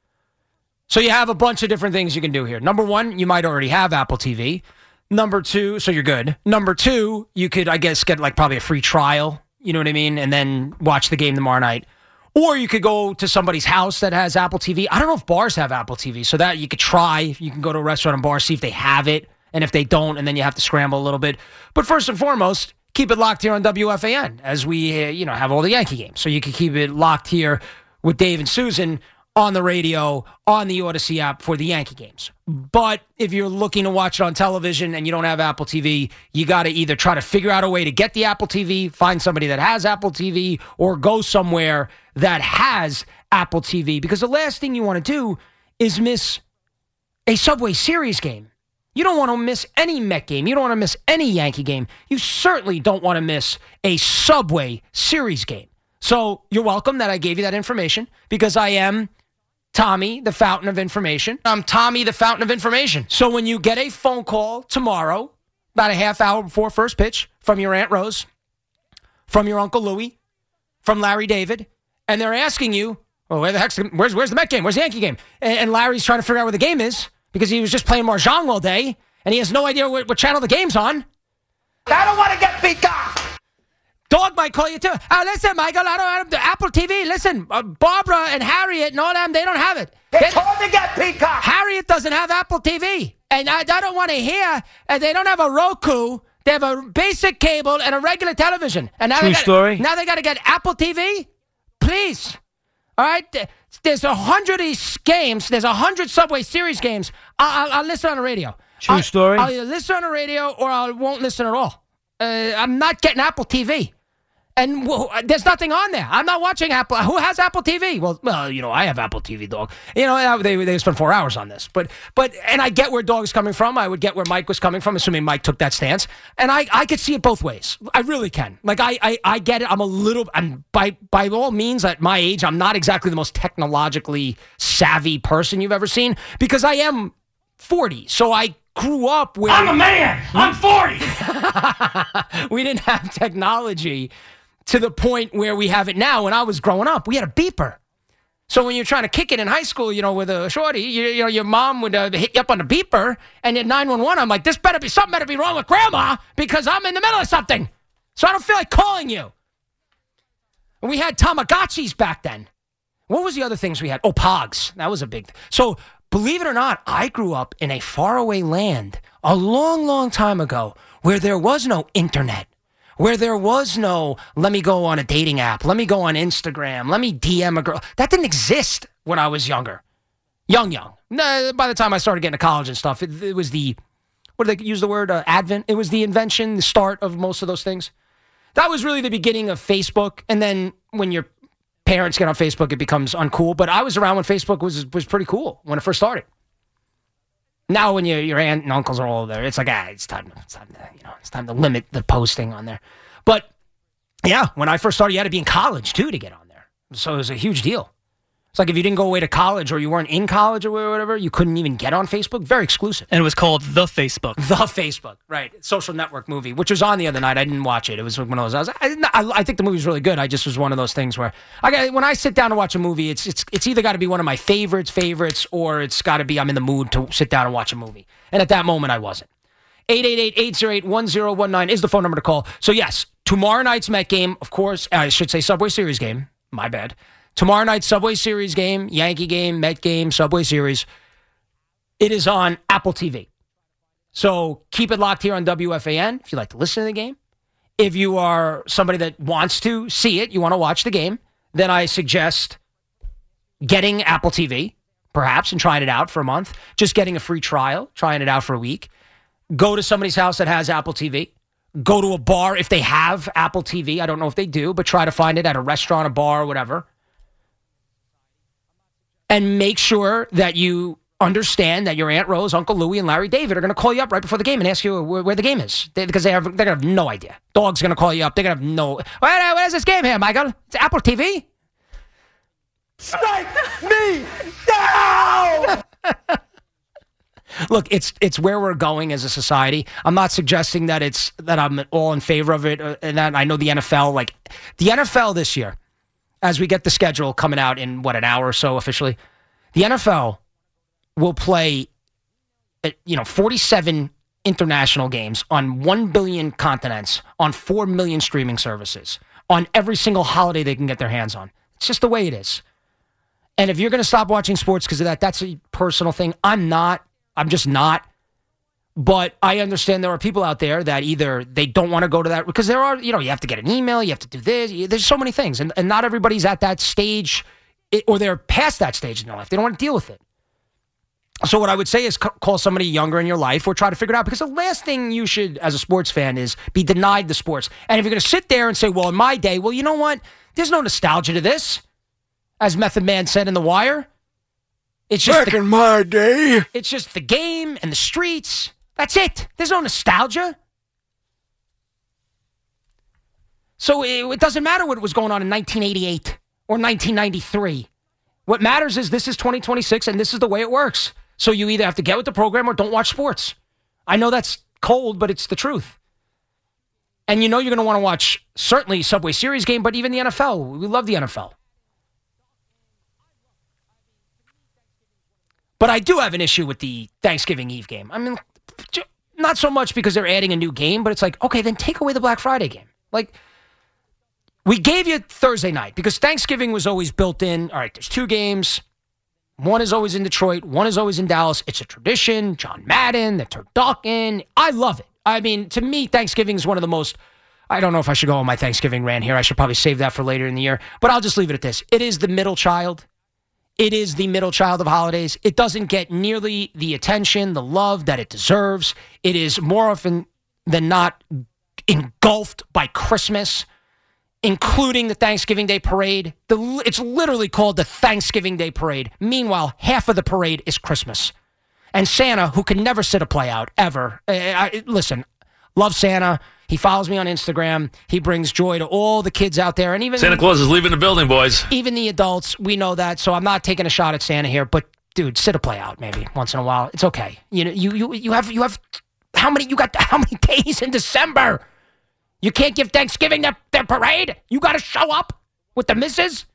S10: So you have a bunch of different things you can do here. Number one, you might already have Apple T V. Number two, so you're good. Number two, you could, I guess, get like probably a free trial, you know what I mean, and then watch the game tomorrow night. Or you could go to somebody's house that has Apple T V. I don't know if bars have Apple T V, so that you could try. You can go to a restaurant and bar, see if they have it, and if they don't, and then you have to scramble a little bit. But first and foremost, keep it locked here on W F A N as we, uh, you know, have all the Yankee games. So you can keep it locked here with Dave and Susan on the radio, on the Odyssey app for the Yankee games. But if you're looking to watch it on television and you don't have Apple T V, you got to either try to figure out a way to get the Apple T V, find somebody that has Apple T V, or go somewhere that has Apple T V. Because the last thing you want to do is miss a Subway Series game. You don't want to miss any Met game. You don't want to miss any Yankee game. You certainly don't want to miss a Subway Series game. So you're welcome that I gave you that information because I am Tommy, the Fountain of Information.
S13: I'm Tommy, the Fountain of Information.
S10: So when you get a phone call tomorrow, about a half hour before first pitch, from your Aunt Rose, from your Uncle Louie, from Larry David, and they're asking you, well, where the heck's the, where's, where's the Met game? Where's the Yankee game? And, and Larry's trying to figure out where the game is because he was just playing Mahjong all day, and he has no idea what, what channel the game's on.
S13: I don't want to get beat up.
S10: Dog might call you too. Oh, listen, Michael, I don't have the Apple T V. Listen, uh, Barbara and Harriet and all them, they don't have it.
S13: They, they told to get Peacock.
S10: Harriet doesn't have Apple T V. And I, I don't want to hear, and they don't have a Roku. They have a basic cable and a regular television. And now
S13: True
S10: they gotta,
S13: story.
S10: Now they got to get Apple T V? Please. All right? There's a hundred of these games. There's a hundred Subway Series games. I'll, I'll, I'll listen on the radio. True
S19: story.
S10: I'll either listen on the radio or I won't listen at all. Uh, I'm not getting Apple T V. And well, there's nothing on there. I'm not watching Apple. Who has Apple T V? Well, well, you know, I have Apple T V, dog. You know, they they spent four hours on this, but but and I get where Dog's coming from. I would get where Mike was coming from, assuming Mike took that stance. And I, I could see it both ways. I really can. Like I, I I get it. I'm a little. I'm by by all means at my age, I'm not exactly the most technologically savvy person you've ever seen because I am forty. So I grew up where
S13: I'm a man. I'm forty.
S10: We didn't have technology to the point where we have it now. When I was growing up, we had a beeper. So when you're trying to kick it in high school, you know, with a shorty, you, you know, your mom would uh, hit you up on the beeper, and at nine one one, I'm like, this better be, something better be wrong with Grandma, because I'm in the middle of something. So I don't feel like calling you. And we had Tamagotchis back then. What was the other things we had? Oh, Pogs. That was a big thing. So believe it or not, I grew up in a faraway land a long, long time ago where there was no internet. Where there was no, let me go on a dating app, let me go on Instagram, let me D M a girl. That didn't exist when I was younger. Young, young. By the time I started getting to college and stuff, it, it was the, what do they use the word, uh, advent? It was the invention, the start of most of those things. That was really the beginning of Facebook. And then when your parents get on Facebook, it becomes uncool. But I was around when Facebook was was pretty cool when it first started. Now, when you, your aunt and uncles are all there, it's like, ah, it's time, it's time to, you know, it's time to limit the posting on there. But yeah, when I first started, you had to be in college too to get on there. So it was a huge deal. It's like if you didn't go away to college or you weren't in college or whatever, you couldn't even get on Facebook. Very exclusive.
S14: And it was called The Facebook.
S10: The Facebook, right. Social Network movie, which was on the other night. I didn't watch it. It was one of those. I, was, I, I, I think the movie was really good. I just was one of those things where I got, when I sit down to watch a movie, it's it's it's either got to be one of my favorites, favorites, or it's got to be I'm in the mood to sit down and watch a movie. And at that moment, I wasn't. eight eight eight, eight zero eight, one zero one nine is the phone number to call. So yes, tomorrow night's Met game, of course, I should say Subway Series game. My bad. Tomorrow night's Subway Series game, Yankee game, Met game, Subway Series. It is on Apple T V. So keep it locked here on W F A N if you like to listen to the game. If you are somebody that wants to see it, you want to watch the game, then I suggest getting Apple T V, perhaps, and trying it out for a month. Just getting a free trial, trying it out for a week. Go to somebody's house that has Apple T V. Go to a bar if they have Apple T V. I don't know if they do, but try to find it at a restaurant, a bar, whatever. And make sure that you understand that your Aunt Rose, Uncle Louie, and Larry David are going to call you up right before the game and ask you where, where the game is. They, because they have, they're going to have no idea. Dog's going to call you up. They're going to have no... What, what is this game here, Michael? It's Apple T V?
S13: Strike me down!
S10: Look, it's it's where we're going as a society. I'm not suggesting that it's that I'm all in favor of it. Uh, and that I know the N F L, like... The N F L this year, as we get the schedule coming out in, what, an hour or so officially, the N F L will play, you know, forty-seven international games on one billion continents, on four million streaming services, on every single holiday they can get their hands on. It's just the way it is. And if you're going to stop watching sports because of that, that's a personal thing. I'm not. I'm just not. But I understand there are people out there that either they don't want to go to that because there are, you know, you have to get an email, you have to do this. There's so many things. And, and not everybody's at that stage or they're past that stage in their life. They don't want to deal with it. So what I would say is call somebody younger in your life or try to figure it out, because the last thing you should, as a sports fan, is be denied the sports. And if you're going to sit there and say, well, in my day, well, you know what? There's no nostalgia to this. As Method Man said in The Wire. It's just
S19: Back the, in my day.
S10: It's just the game and the streets. That's it. There's no nostalgia. So it, it doesn't matter what was going on in nineteen eighty-eight or nineteen ninety-three. What matters is this is twenty twenty-six and this is the way it works. So you either have to get with the program or don't watch sports. I know that's cold, but it's the truth. And you know you're going to want to watch certainly Subway Series game, but even the N F L. We love the N F L. But I do have an issue with the Thanksgiving Eve game. I mean, not so much because they're adding a new game, but it's like, okay, then take away the Black Friday game. Like, we gave you Thursday night because Thanksgiving was always built in. All right, there's two games. One is always in Detroit. One is always in Dallas. It's a tradition. John Madden, the turducken. I love it. I mean, to me, Thanksgiving is one of the most... I don't know if I should go on my Thanksgiving rant here. I should probably save that for later in the year. But I'll just leave it at this. It is the middle child. it is the middle child of holidays. It doesn't get nearly the attention, the love that it deserves. It is more often than not engulfed by Christmas, including the Thanksgiving Day Parade. The, it's literally called the Thanksgiving Day Parade. Meanwhile, half of the parade is Christmas. And Santa, who can never sit a play out, ever. I, I, listen, love Santa. He follows me on Instagram. He brings joy to all the kids out there. And even
S19: Santa Claus is leaving the building, boys.
S10: Even the adults, we know that. So I'm not taking a shot at Santa here. But, dude, sit a play out maybe once in a while. It's okay. You know, you you you have you have how many you got how many days in December? You can't give Thanksgiving their, their parade? You got to show up with the missus?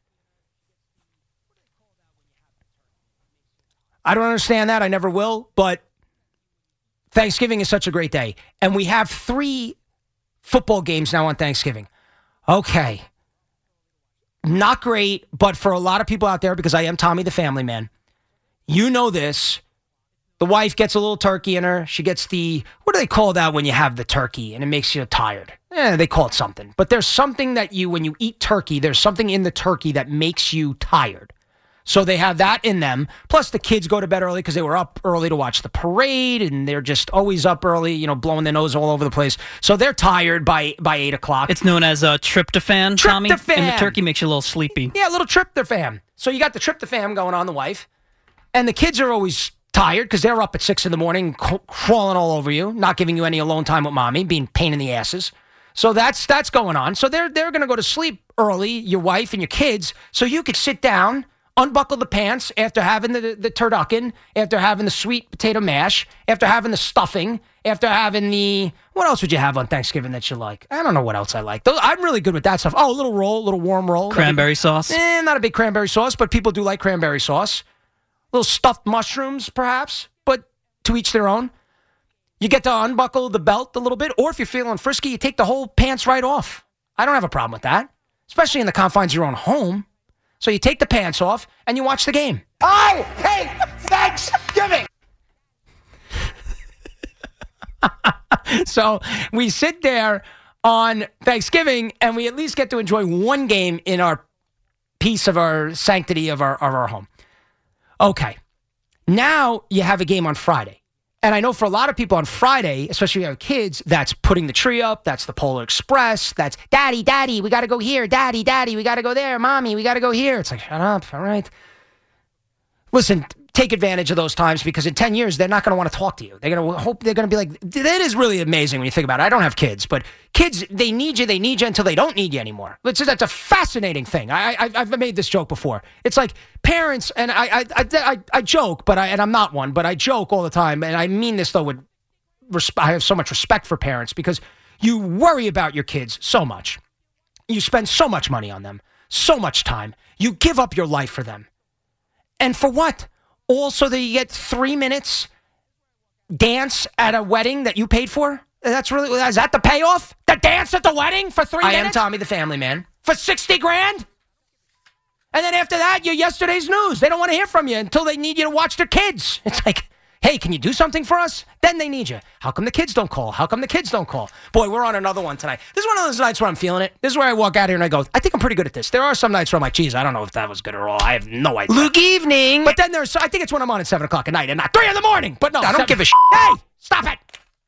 S10: I don't understand that. I never will. But Thanksgiving is such a great day. And we have three football games now on Thanksgiving. Okay. Not great, but for a lot of people out there, because I am Tommy the family man, you know this. The wife gets a little turkey in her. She gets the, what do they call that when you have the turkey and it makes you tired? Eh, they call it something. But there's something that you, when you eat turkey, there's something in the turkey that makes you tired. So they have that in them. Plus the kids go to bed early because they were up early to watch the parade, and they're just always up early, you know, blowing their nose all over the place. So they're tired by by eight o'clock.
S14: It's known as a tryptophan, Tommy.
S10: Tryptophan.
S14: And the turkey makes you a little sleepy.
S10: Yeah, a little tryptophan. So you got the tryptophan going on, the wife. And the kids are always tired because they're up at six in the morning, crawling all over you, not giving you any alone time with mommy, being pain in the asses. So that's that's going on. So they're they're going to go to sleep early, your wife and your kids, so you could sit down, unbuckle the pants after having the, the turducken, after having the sweet potato mash, after having the stuffing, after having the, what else would you have on Thanksgiving that you like? I don't know what else I like. Those, I'm really good with that stuff. Oh, a little roll, a little warm roll.
S14: Cranberry sauce?
S10: Eh, not a big cranberry sauce, but people do like cranberry sauce. Little stuffed mushrooms, perhaps, but to each their own. You get to unbuckle the belt a little bit, or if you're feeling frisky, you take the whole pants right off. I don't have a problem with that, especially in the confines of your own home. So you take the pants off and you watch the game.
S13: I hate Thanksgiving.
S10: So we sit there on Thanksgiving and we at least get to enjoy one game in our piece of our sanctity of our of our home. Okay. Now you have a game on Friday. And I know for a lot of people on Friday, especially if you have kids, that's putting the tree up, that's the Polar Express, that's, Daddy, Daddy, we got to go here, Daddy, Daddy, we got to go there, Mommy, we got to go here. It's like, shut up, all right. Listen, take advantage of those times because in ten years, they're not going to want to talk to you. They're going to hope, they're going to be like, that is really amazing when you think about it. I don't have kids, but kids, they need you, they need you until they don't need you anymore. It's, that's a fascinating thing. I, I, I've made this joke before. It's like parents, and I, I, I, I, I joke, but I, and I'm not one, but I joke all the time, and I mean this though with, resp- I have so much respect for parents because you worry about your kids so much. You spend so much money on them, so much time. You give up your life for them. And for what? Also, that you get three minutes dance at a wedding that you paid for? That's really, is that the payoff? The dance at the wedding for three I minutes? I am Tommy the family man. For sixty grand? And then after that, you're yesterday's news. They don't want to hear from you until they need you to watch their kids. It's like, hey, can you do something for us? Then they need you. How come the kids don't call? How come the kids don't call? Boy, we're on another one tonight. This is one of those nights where I'm feeling it. This is where I walk out here and I go, I think I'm pretty good at this. There are some nights where I'm like, geez, I don't know if that was good at all. I have no idea. Luke evening. But then there's, I think it's when I'm on at seven o'clock at night and not three in the morning. But no, I don't seven. give a shit. Hey, stop it.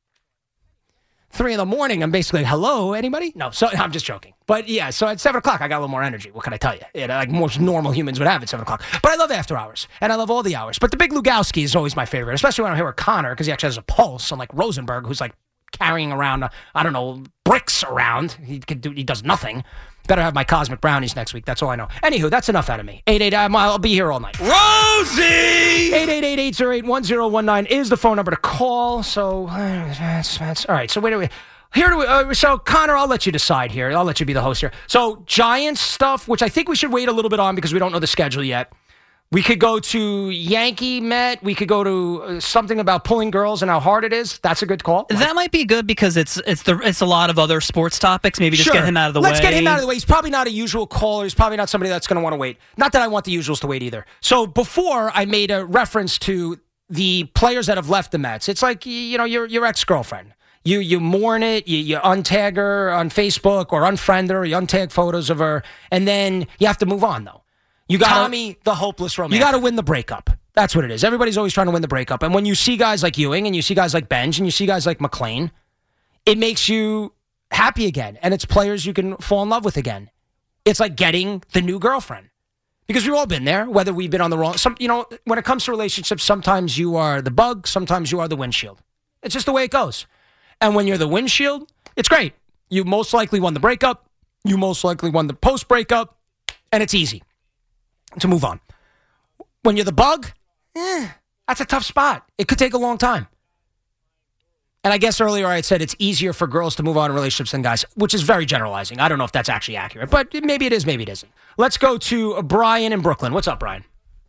S10: Three in the morning, I'm basically, hello, anybody? No, so I'm just joking. But yeah, so at seven o'clock, I got a little more energy. What can I tell you? You know, like most normal humans would have at seven o'clock. But I love after hours, and I love all the hours. But the Big Lugowski is always my favorite, especially when I'm here with Connor, because he actually has a pulse, unlike Rosenberg, who's like carrying around, uh, I don't know, bricks around. He can do, he does nothing. Better have my cosmic brownies next week. That's all I know. Anywho, that's enough out of me. eight eight, um, I'll be here all night.
S19: Rosie!
S10: eight eight eight, eight zero eight, one zero one nine is the phone number to call. So, that's, that's, all right, so wait a minute. Here do we, uh, so Connor, I'll let you decide here. I'll let you be the host here. So Giants stuff, which I think we should wait a little bit on because we don't know the schedule yet. We could go to Yankee Met. We could go to uh, something about pulling girls and how hard it is. That's a good call.
S14: That might be good because it's it's the it's a lot of other sports topics. Maybe just
S10: sure.
S14: get him out of the
S10: Let's
S14: way.
S10: Let's get him out of the way. He's probably not a usual caller. He's probably not somebody that's going to want to wait. Not that I want the usuals to wait either. So before I made a reference to the players that have left the Mets. It's like, you know, your your ex-girlfriend. You you mourn it, you, you untag her on Facebook or unfriend her, you untag photos of her, and then you have to move on, though. You got
S20: Tommy, the hopeless romantic.
S10: You got to win the breakup. That's what it is. Everybody's always trying to win the breakup. And when you see guys like Ewing and you see guys like Benj and you see guys like McLean, it makes you happy again. And it's players you can fall in love with again. It's like getting the new girlfriend. Because we've all been there, whether we've been on the wrong... Some, you know, when it comes to relationships, sometimes you are the bug, sometimes you are the windshield. It's just the way it goes. And when you're the windshield, it's great. You most likely won the breakup. You most likely won the post-breakup. And it's easy to move on. When you're the bug, eh, that's a tough spot. It could take a long time. And I guess earlier I had said it's easier for girls to move on in relationships than guys, which is very generalizing. I don't know if that's actually accurate, but maybe it is, maybe it isn't. Let's go to Brian in Brooklyn. What's up, Brian?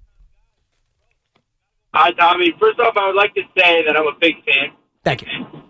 S21: Hi, Tommy. First off, I would like to say that I'm a big fan.
S10: Thank you.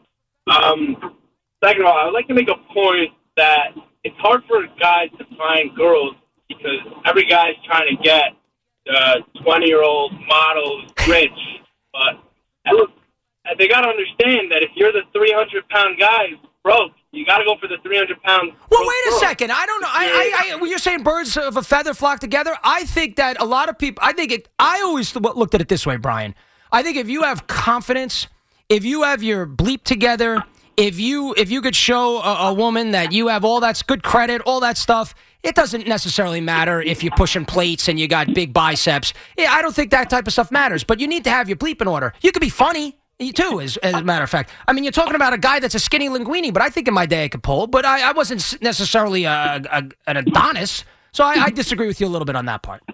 S21: Um, second of all, I would like to make a point that it's hard for guys to find girls because every guy's trying to get uh, twenty-year-old models rich. But and look, they got to understand that if you're the three hundred pound guy who's broke, you got to go for the three hundred pound.
S10: Well, wait a second. I don't know. I, I, I, when you're saying birds of a feather flock together, I think that a lot of people, I think it, I always looked at it this way, Brian. I think if you have confidence, if you have your bleep together, if you if you could show a, a woman that you have all that good credit, all that stuff, it doesn't necessarily matter if you're pushing plates and you got big biceps. Yeah, I don't think that type of stuff matters, but you need to have your bleep in order. You could be funny. You too, as, as a matter of fact. I mean, you're talking about a guy that's a skinny linguini, but I think in my day I could pull, but I, I wasn't necessarily a, a, an Adonis, so I, I disagree with you a little bit on that part.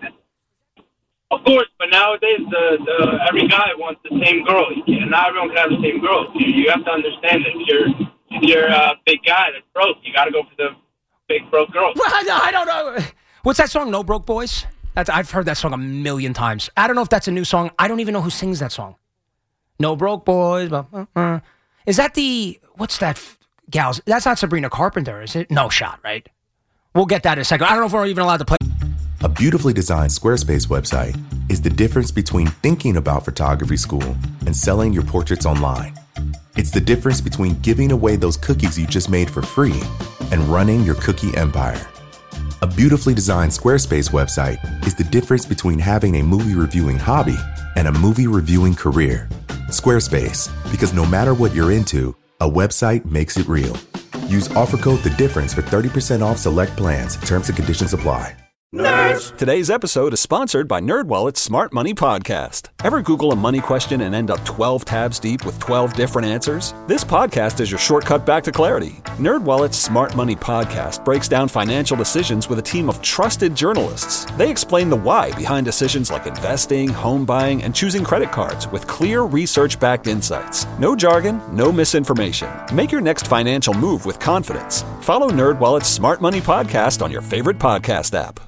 S21: Of course, but nowadays the, the every guy wants the same girl. And not everyone can have the same girl. You, you have to understand that if you're, if you're a big guy that's broke, you got to go for the big broke girl.
S10: Well, I don't know. What's that song, No Broke Boys? That's, I've heard that song a million times. I don't know if that's a new song. I don't even know who sings that song. No broke boys. But, uh, uh. Is that the, what's that f- gal's? That's not Sabrina Carpenter, is it? No shot, right? We'll get that in a second. I don't know if we're even allowed to play.
S22: A beautifully designed Squarespace website is the difference between thinking about photography school and selling your portraits online. It's the difference between giving away those cookies you just made for free and running your cookie empire. A beautifully designed Squarespace website is the difference between having a movie reviewing hobby and a movie reviewing career. Squarespace, because no matter what you're into, a website makes it real. Use offer code The Difference for thirty percent off select plans. Terms and conditions apply.
S1: Nerds! Today's episode is sponsored by NerdWallet's Smart Money Podcast. Ever Google a money question and end up twelve tabs deep with twelve different answers? This podcast is your shortcut back to clarity. NerdWallet's Smart Money Podcast breaks down financial decisions with a team of trusted journalists. They explain the why behind decisions like investing, home buying, and choosing credit cards with clear research-backed insights. No jargon, no misinformation. Make your next financial move with confidence. Follow NerdWallet's Smart Money Podcast on your favorite podcast app.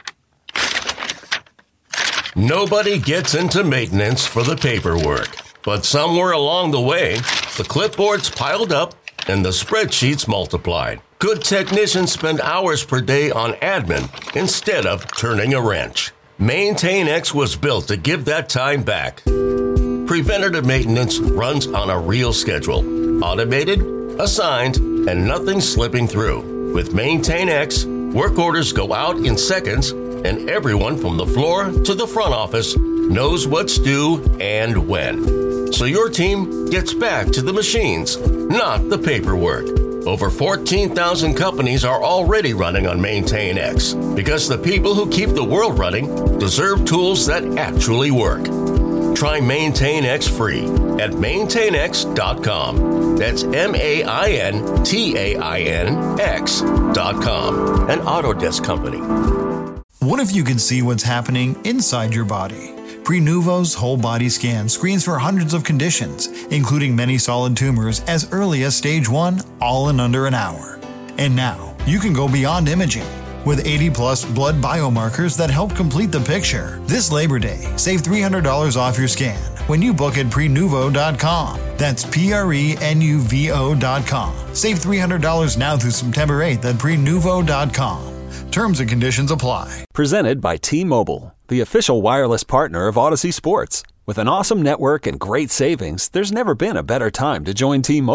S2: Nobody gets into maintenance for the paperwork, but somewhere along the way, the clipboards piled up and the spreadsheets multiplied. Good technicians spend hours per day on admin instead of turning a wrench. MaintainX was built to give that time back. Preventative maintenance runs on a real schedule, automated, assigned, and nothing slipping through. With MaintainX, work orders go out in seconds, and everyone from the floor to the front office knows what's due and when. So your team gets back to the machines, not the paperwork. Over fourteen thousand companies are already running on MaintainX because the people who keep the world running deserve tools that actually work. Try MaintainX free at maintain x dot com. That's M A I N T A I N X dot com. An Autodesk company.
S3: What if you could see what's happening inside your body? Prenuvo's whole body scan screens for hundreds of conditions, including many solid tumors as early as stage one, all in under an hour. And now, you can go beyond imaging. With eighty plus blood biomarkers that help complete the picture. This Labor Day, save three hundred dollars off your scan when you book at prenuvo dot com. That's P R E N U V O dot com. Save three hundred dollars now through September eighth at prenuvo dot com. Terms and conditions apply.
S1: Presented by T-Mobile, the official wireless partner of Odyssey Sports. With an awesome network and great savings, there's never been a better time to join T-Mobile.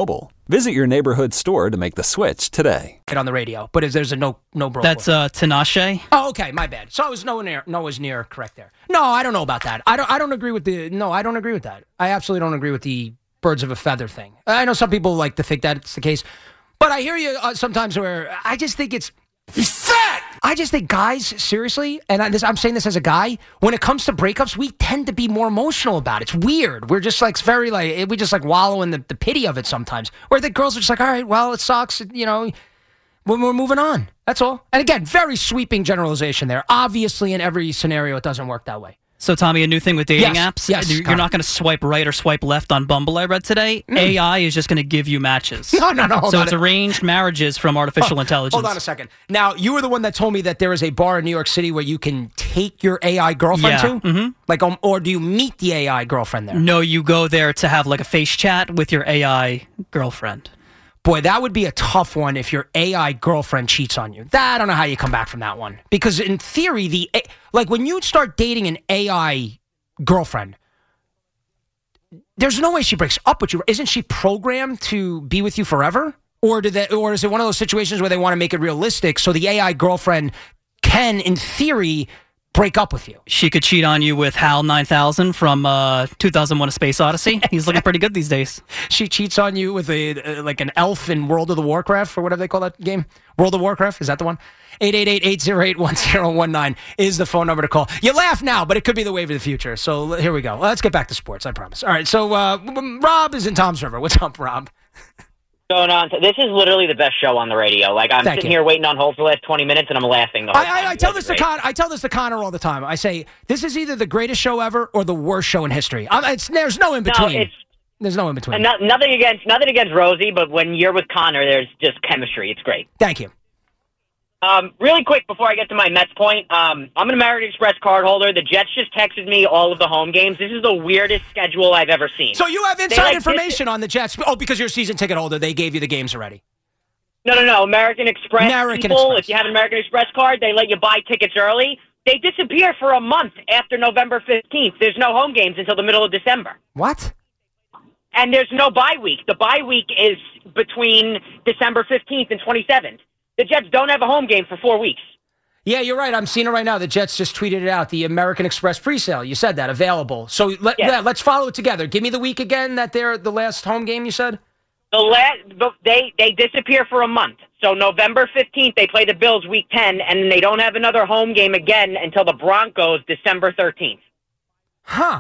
S1: Visit your neighborhood store to make the switch today.
S10: Get on the radio, but is there's a no no bro.
S14: That's uh, Tinashe.
S10: Oh, okay, my bad. So I was nowhere near, nowhere near correct there. No, I don't know about that. I don't. I don't agree with the. No, I don't agree with that. I absolutely don't agree with the birds of a feather thing. I know some people like to think that it's the case, but I hear you uh, sometimes where I just think it's. He's fat! I just think guys, seriously, and I, this, I'm saying this as a guy, when it comes to breakups, we tend to be more emotional about it. It's weird. We're just like, very like, we just like wallow in the, the pity of it sometimes. Where the girls are just like, all right, well, it sucks, you know, we're, we're moving on. That's all. And again, very sweeping generalization there. Obviously, in every scenario, it doesn't work that way.
S14: So, Tommy, a new thing with dating
S10: yes,
S14: apps?
S10: Yes,
S14: You're not going to swipe right or swipe left on Bumble, I read today. Mm. A I is just going to give you matches.
S10: No, no, no.
S14: So it's it. arranged marriages from artificial
S10: oh,
S14: intelligence.
S10: Hold on a second. Now, you were the one that told me that there is a bar in New York City where you can take your A I girlfriend
S14: yeah.
S10: to?
S14: Mm-hmm.
S10: Like, um, or do you meet the A I girlfriend there?
S14: No, you go there to have like a face chat with your A I girlfriend.
S10: Boy, that would be a tough one if your A I girlfriend cheats on you. That, I don't know how you come back from that one. Because in theory, the like when you start dating an A I girlfriend, there's no way she breaks up with you. Isn't she programmed to be with you forever? Or do they, or is it one of those situations where they want to make it realistic so the A I girlfriend can, in theory, break up with you?
S14: She could cheat on you with HAL nine thousand from uh, two thousand one: A Space Odyssey. He's looking pretty good these days.
S10: She cheats on you with a uh, like an elf in World of the Warcraft, or whatever they call that game. World of Warcraft, is that the one? eight eight eight, eight oh eight, one oh one nine is the phone number to call. You laugh now, but it could be the wave of the future. So here we go. Let's get back to sports, I promise. All right, so uh, Rob is in Tom's River. What's up, Rob?
S5: Going on. This is literally the best show on the radio. Like, I'm
S10: Thank
S5: sitting
S10: you.
S5: here waiting on hold for the last twenty minutes, and I'm laughing the whole
S10: I,
S5: time.
S10: I, I tell this to Con, I tell this to Connor all the time. I say, this is either the greatest show ever or the worst show in history. I, it's, there's no in between.
S5: No, it's,
S10: there's no in between.
S5: And no, nothing against nothing against Rosie, but when you're with Connor, there's just chemistry. It's great.
S10: Thank you.
S5: Um, really quick, before I get to my Mets point, um, I'm an American Express card holder. The Jets just texted me all of the home games. This is the weirdest schedule I've ever seen.
S10: So you have inside
S5: they, like,
S10: information on the Jets. Oh, because you're a season ticket holder, they gave you the games already.
S5: No, no, no. American Express
S10: American
S5: people,
S10: Express.
S5: if you have an American Express card, they let you buy tickets early. They disappear for a month after November fifteenth. There's no home games until the middle of December.
S10: What?
S5: And there's no bye week. The bye week is between December fifteenth and twenty-seventh. The Jets don't have a home game for four weeks.
S10: Yeah, you're right. I'm seeing it right now. The Jets just tweeted it out. The American Express presale. You said that. Available. So let,
S5: Yeah.
S10: yeah, let's follow it together. Give me the week again that they're the last home game you said?
S5: The last, they they disappear for a month. So November fifteenth, they play the Bills week ten, and they don't have another home game again until the Broncos December thirteenth.
S10: Huh.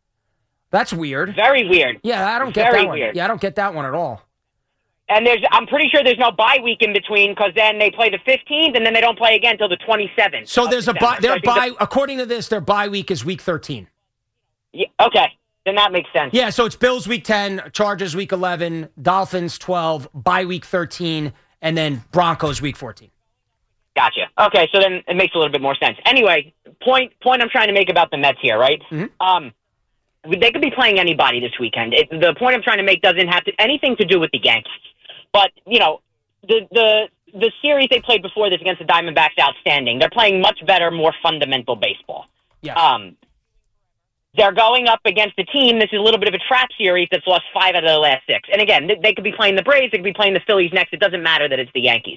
S10: That's weird.
S5: Very weird.
S10: Yeah, I don't get
S5: Very
S10: that one.
S5: weird.
S10: Yeah, I don't get that one at all.
S5: And there's, I'm pretty sure there's no bye week in between because then they play the fifteenth and then they don't play again until the twenty-seventh.
S10: So there's a bye.
S5: So
S10: Their
S5: I think
S10: bye,
S5: the-
S10: according to this, their bye week is week thirteen.
S5: Yeah, okay, then that makes sense.
S10: Yeah, so it's Bills week ten, Chargers week eleven, Dolphins twelve, bye week thirteen, and then Broncos week fourteen.
S5: Gotcha. Okay, so then it makes a little bit more sense. Anyway, point point I'm trying to make about the Mets here, right?
S10: Mm-hmm.
S5: Um, they could be playing anybody this weekend. It, the point I'm trying to make doesn't have to anything to do with the Yankees. But, you know, the the the series they played before this against the Diamondbacks, outstanding. They're playing much better, more fundamental baseball.
S10: Yeah.
S5: Um, they're going up against a team, this is a little bit of a trap series that's lost five out of the last six. And again, they, they could be playing the Braves, they could be playing the Phillies next. It doesn't matter that it's the Yankees.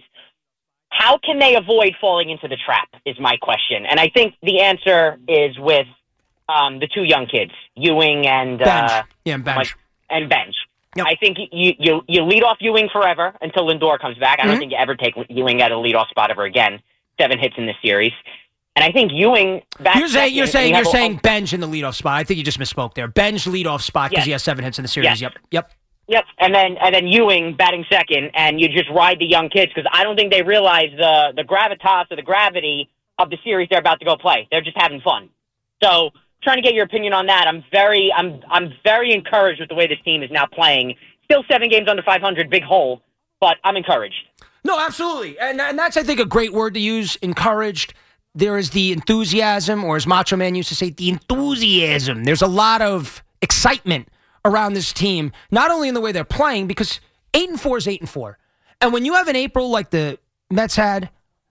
S5: How can they avoid falling into the trap is my question. And I think the answer is with um, the two young kids, Ewing and...
S10: Bench.
S5: Uh,
S10: yeah, Bench.
S5: And Bench. Yep. I think you, you you lead off Ewing forever until Lindor comes back. I don't
S10: Mm-hmm.
S5: think you ever take Ewing at a leadoff spot ever again. Seven hits in this series. And I think Ewing back
S10: You're saying you're saying
S5: you
S10: you're
S5: have a-
S10: saying Benj in the leadoff spot. I think you just misspoke there. Benj leadoff spot because
S5: Yes.
S10: he has seven hits in the series.
S5: Yes.
S10: Yep. Yep.
S5: Yep, and then and then Ewing batting second, and you just ride the young kids because I don't think they realize the the gravitas or the gravity of the series they're about to go play. They're just having fun. So, trying to get your opinion on that. I'm very I'm I'm very encouraged with the way this team is now playing. Still seven games under five hundred, big hole, but I'm encouraged.
S10: No, absolutely, and and that's I think a great word to use. Encouraged. There is the enthusiasm, or as Macho Man used to say, the enthusiasm. There's a lot of excitement around this team, not only in the way they're playing, because eight and four is eight and four, and when you have an April like the Mets had,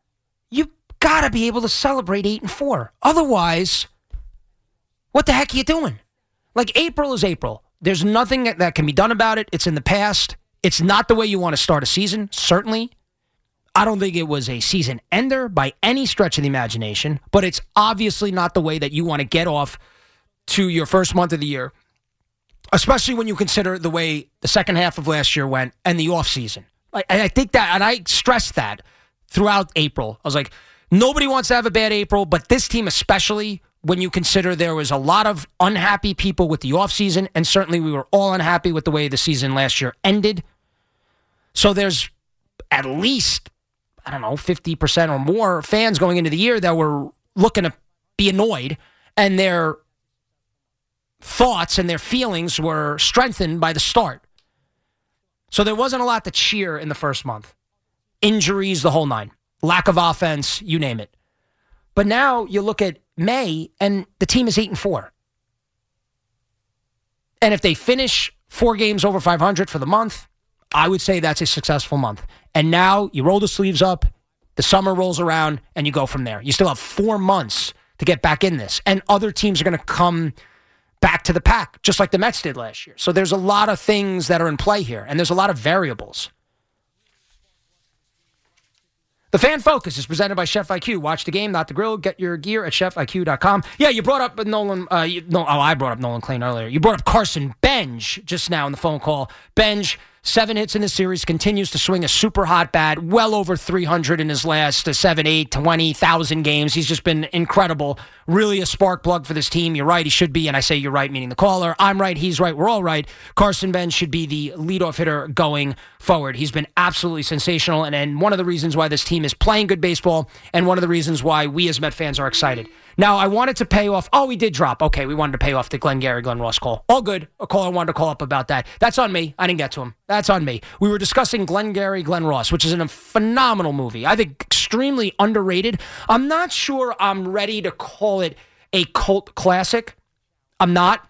S10: you gotta be able to celebrate eight and four. Otherwise, what the heck are you doing? Like April is April. There's nothing that, that can be done about it. It's in the past. It's not the way you want to start a season, certainly. I don't think it was a season ender by any stretch of the imagination, but it's obviously not the way that you want to get off to your first month of the year, especially when you consider the way the second half of last year went and the offseason. And I think that, and I stressed that throughout April. I was like, nobody wants to have a bad April, but this team especially, when you consider there was a lot of unhappy people with the offseason, and certainly we were all unhappy with the way the season last year ended. So there's at least, I don't know, fifty percent or more fans going into the year that were looking to be annoyed, and their thoughts and their feelings were strengthened by the start. So there wasn't a lot to cheer in the first month. Injuries, the whole nine. Lack of offense, you name it. But now you look at May, and the team is eight and four. And if they finish four games over five hundred for the month, I would say that's a successful month. And now you roll the sleeves up, the summer rolls around, and you go from there. You still have four months to get back in this. And other teams are going to come back to the pack, just like the Mets did last year. So there's a lot of things that are in play here, and there's a lot of variables. The Fan Focus is presented by Chef I Q. Watch the game, not the grill. Get your gear at chef I Q dot com. Yeah, you brought up Nolan. Uh, you, no, oh, I brought up Nolan Klain earlier. You brought up Carson Benj just now in the phone call. Benj, seven hits in the series, continues to swing a super hot bat, well over three hundred in his last uh, seven, eight, twenty thousand games. He's just been incredible. Really a spark plug for this team. You're right, he should be, and I say you're right, meaning the caller. I'm right, he's right, we're all right. Carson Benj should be the leadoff hitter going forward. He's been absolutely sensational, and, and one of the reasons why this team is playing good baseball, and one of the reasons why we as Met fans are excited. Now, I wanted to pay off. Oh, we did drop. Okay, we wanted to pay off the Glengarry Glen Ross call. All good. A caller wanted to call up about that. That's on me. I didn't get to him. That's on me. We were discussing Glengarry Glen Ross, which is a phenomenal movie. I think extremely underrated. I'm not sure I'm ready to call it a cult classic. I'm not.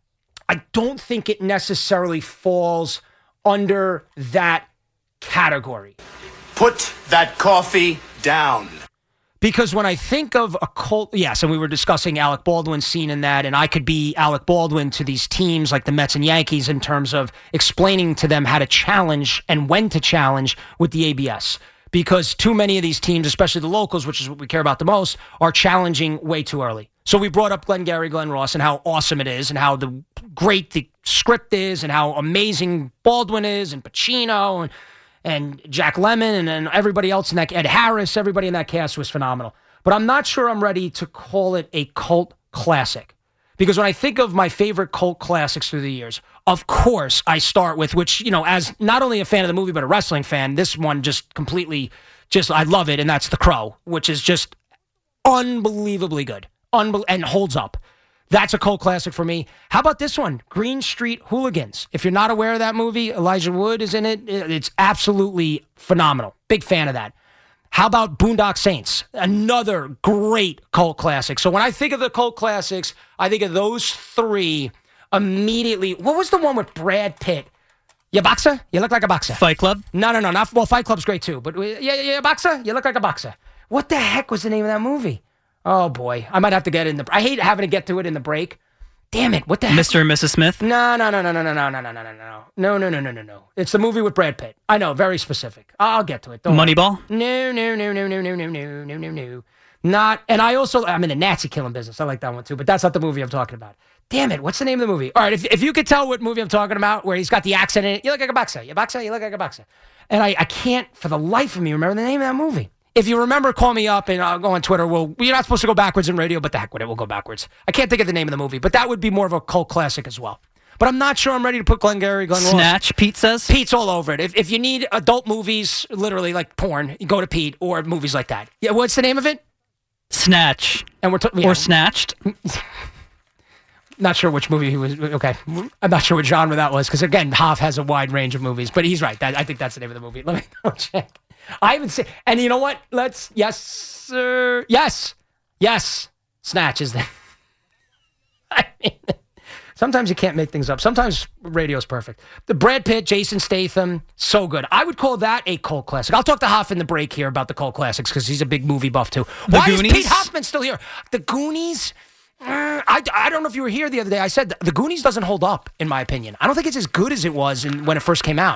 S10: I don't think it necessarily falls under that category.
S6: Put that coffee down.
S10: Because when I think of a cult, yes, and we were discussing Alec Baldwin's scene in that, and I could be Alec Baldwin to these teams like the Mets and Yankees in terms of explaining to them how to challenge and when to challenge with the A B S. Because too many of these teams, especially the locals, which is what we care about the most, are challenging way too early. So we brought up Glengarry Glen Ross and how awesome it is and how the great the script is and how amazing Baldwin is and Pacino and and Jack Lemmon and, and everybody else in that, Ed Harris, everybody in that cast was phenomenal. But I'm not sure I'm ready to call it a cult classic. Because when I think of my favorite cult classics through the years, of course I start with, which, you know, as not only a fan of the movie, but a wrestling fan, this one just completely, just, I love it, and that's The Crow, which is just unbelievably good Unbe- and holds up. That's a cult classic for me. How about this one? Green Street Hooligans. If you're not aware of that movie, Elijah Wood is in it. It's absolutely phenomenal. Big fan of that. How about Boondock Saints? Another great cult classic. So when I think of the cult classics, I think of those three immediately. What was the one with Brad Pitt? You boxer? You look like a boxer.
S14: Fight Club?
S10: No, no, no. Not, well, Fight Club's great too. But yeah, yeah, yeah, boxer? You look like a boxer. What the heck was the name of that movie? Oh, boy. I might have to get in the... I hate having to get to it in the break. Damn it. What the heck?
S14: Mister and Missus Smith?
S10: No, no, no, no, no, no, no, no, no, no, no, no. No, no, no, no, no, no. It's the movie with Brad Pitt. I know, very specific. I'll get to it. Don't
S14: Moneyball?
S10: Worry. No, no, no, no, no, no, no, no, no, no, no. Not... And I also... I'm in the Nazi killing business. I like that one, too. But that's not the movie I'm talking about. Damn it. What's the name of the movie? All right, if, if you could tell what movie I'm talking about, where he's got the accent in it, you look like a boxer. You boxer? You look like a boxer. And I, I can't, for the life of me, remember the name of that movie. If you remember, call me up and I'll go on Twitter. We'll, you're not supposed to go backwards in radio, but the heck with it, we'll go backwards. I can't think of the name of the movie, but that would be more of a cult classic as well. But I'm not sure I'm ready to put Glengarry Glen Ross.
S14: Snatch, Pete says?
S10: Pete's all over it. If, if you need adult movies, literally like porn, you go to Pete, or movies like that. Yeah, what's the name of it?
S14: Snatch.
S10: And we're t- yeah.
S14: Or Snatched.
S10: Not sure which movie he was. Okay. I'm not sure what genre that was, because again, Hoff has a wide range of movies, but he's right. That, I think that's the name of the movie. Let me go check. I haven't seen, and you know what? Let's, yes, sir. Yes, yes. Snatch is the, I mean, sometimes you can't make things up. Sometimes radio's perfect. The Brad Pitt, Jason Statham, so good. I would call that a cult classic. I'll talk to Hoff in the break here about the cult classics, because he's a big movie buff too.
S14: The
S10: Why
S14: Goonies?
S10: is Pete Hoffman still here? The Goonies? Uh, I, I don't know if you were here the other day. I said the Goonies doesn't hold up, in my opinion. I don't think it's as good as it was in, when it first came out.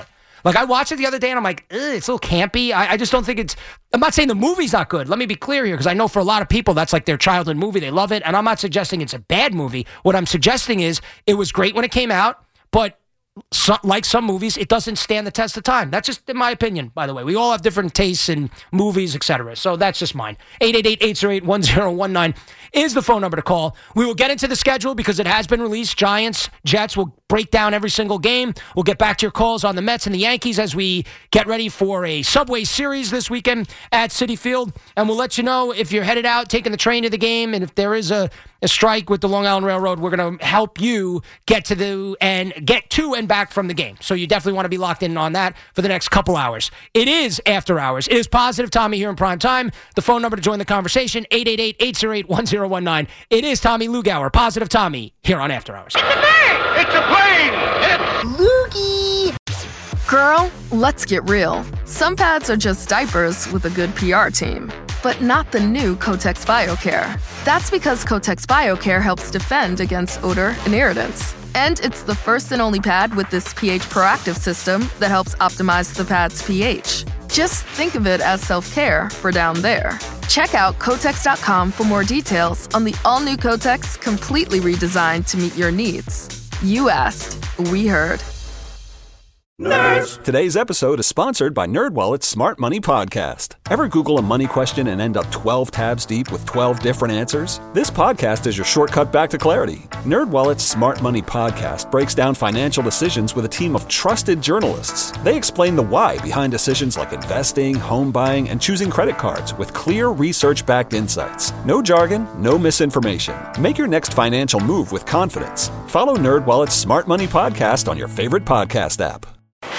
S10: Like, I watched it the other day, and I'm like, ugh, it's a little campy. I, I just don't think it's... I'm not saying the movie's not good. Let me be clear here, because I know for a lot of people, that's like their childhood movie. They love it, and I'm not suggesting it's a bad movie. What I'm suggesting is it was great when it came out, but... So, like some movies, it doesn't stand the test of time. That's just in my opinion, by the way. We all have different tastes in movies, et cetera. So that's just mine. eight eight eight, eight zero eight, one zero one nine is the phone number to call. We will get into the schedule because it has been released. Giants, Jets, will break down every single game. We'll get back to your calls on the Mets and the Yankees as we get ready for a Subway Series this weekend at Citi Field. And we'll let you know if you're headed out, taking the train to the game, and if there is a, a strike with the Long Island Railroad, we're going to help you get to the and get to and back from the game. So you definitely want to be locked in on that for the next couple hours. It is after hours. It is Positive Tommy here in prime time. The phone number to join the conversation, eight eight eight, eight zero eight, one zero one nine. It is Tommy Lugauer, Positive Tommy, here on After Hours.
S13: It's a bird! It's a plane! It's Loogie!
S7: Girl, let's get real. Some pads are just diapers with a good P R team. But not the new Kotex BioCare. That's because Kotex BioCare helps defend against odor and irritants. And it's the first and only pad with this pH proactive system that helps optimize the pad's pH. Just think of it as self-care for down there. Check out Kotex dot com for more details on the all-new Kotex, completely redesigned to meet your needs. You asked, we heard.
S1: Nerds! Today's episode is sponsored by NerdWallet's Smart Money Podcast. Ever Google a money question and end up twelve tabs deep with twelve different answers? This podcast is your shortcut back to clarity. NerdWallet's Smart Money Podcast breaks down financial decisions with a team of trusted journalists. They explain the why behind decisions like investing, home buying, and choosing credit cards with clear research-backed insights. No jargon, no misinformation. Make your next financial move with confidence. Follow NerdWallet's Smart Money Podcast on your favorite podcast app.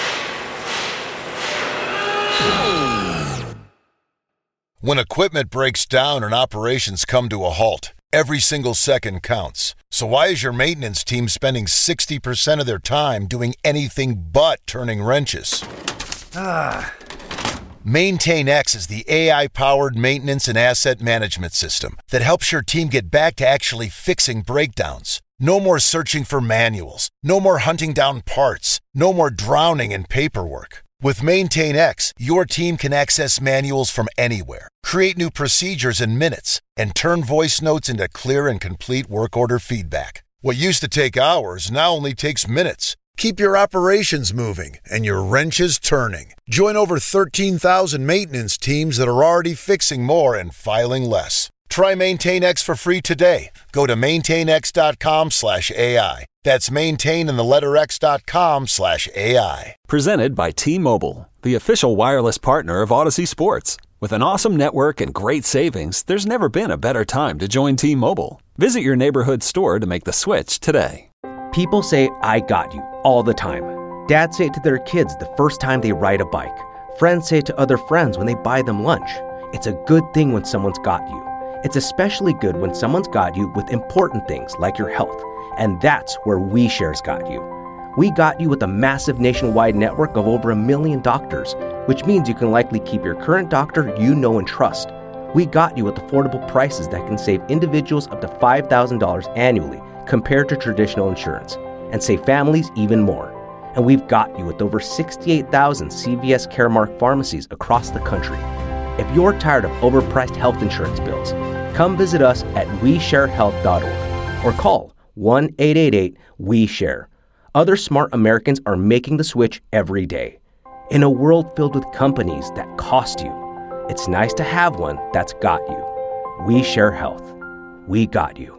S20: When equipment breaks down and operations come to a halt, every single second counts. So why is your maintenance team spending sixty percent of their time doing anything but turning wrenches? Ah. MaintainX is the A I-powered maintenance and asset management system that helps your team get back to actually fixing breakdowns. No more searching for manuals. No more hunting down parts. No more drowning in paperwork. With MaintainX, your team can access manuals from anywhere, create new procedures in minutes, and turn voice notes into clear and complete work order feedback. What used to take hours now only takes minutes. Keep your operations moving and your wrenches turning. Join over thirteen thousand maintenance teams that are already fixing more and filing less. Try MaintainX for free today. Go to maintainx.com slash AI. That's maintain and the letter x.com slash AI.
S1: Presented by T-Mobile, the official wireless partner of Odyssey Sports. With an awesome network and great savings, there's never been a better time to join T-Mobile. Visit your neighborhood store to make the switch today.
S23: People say, I got you, all the time. Dads say it to their kids the first time they ride a bike. Friends say it to other friends when they buy them lunch. It's a good thing when someone's got you. It's especially good when someone's got you with important things like your health. And that's where WeShare's got you. We got you with a massive nationwide network of over a million doctors, which means you can likely keep your current doctor you know and trust. We got you with affordable prices that can save individuals up to five thousand dollars annually compared to traditional insurance, and save families even more. And we've got you with over sixty-eight thousand C V S Caremark pharmacies across the country. If you're tired of overpriced health insurance bills, come visit us at we share health dot org or call one eight eight eight W E share. Other smart Americans are making the switch every day. In a world filled with companies that cost you, it's nice to have one that's got you. We Share Health. We got you.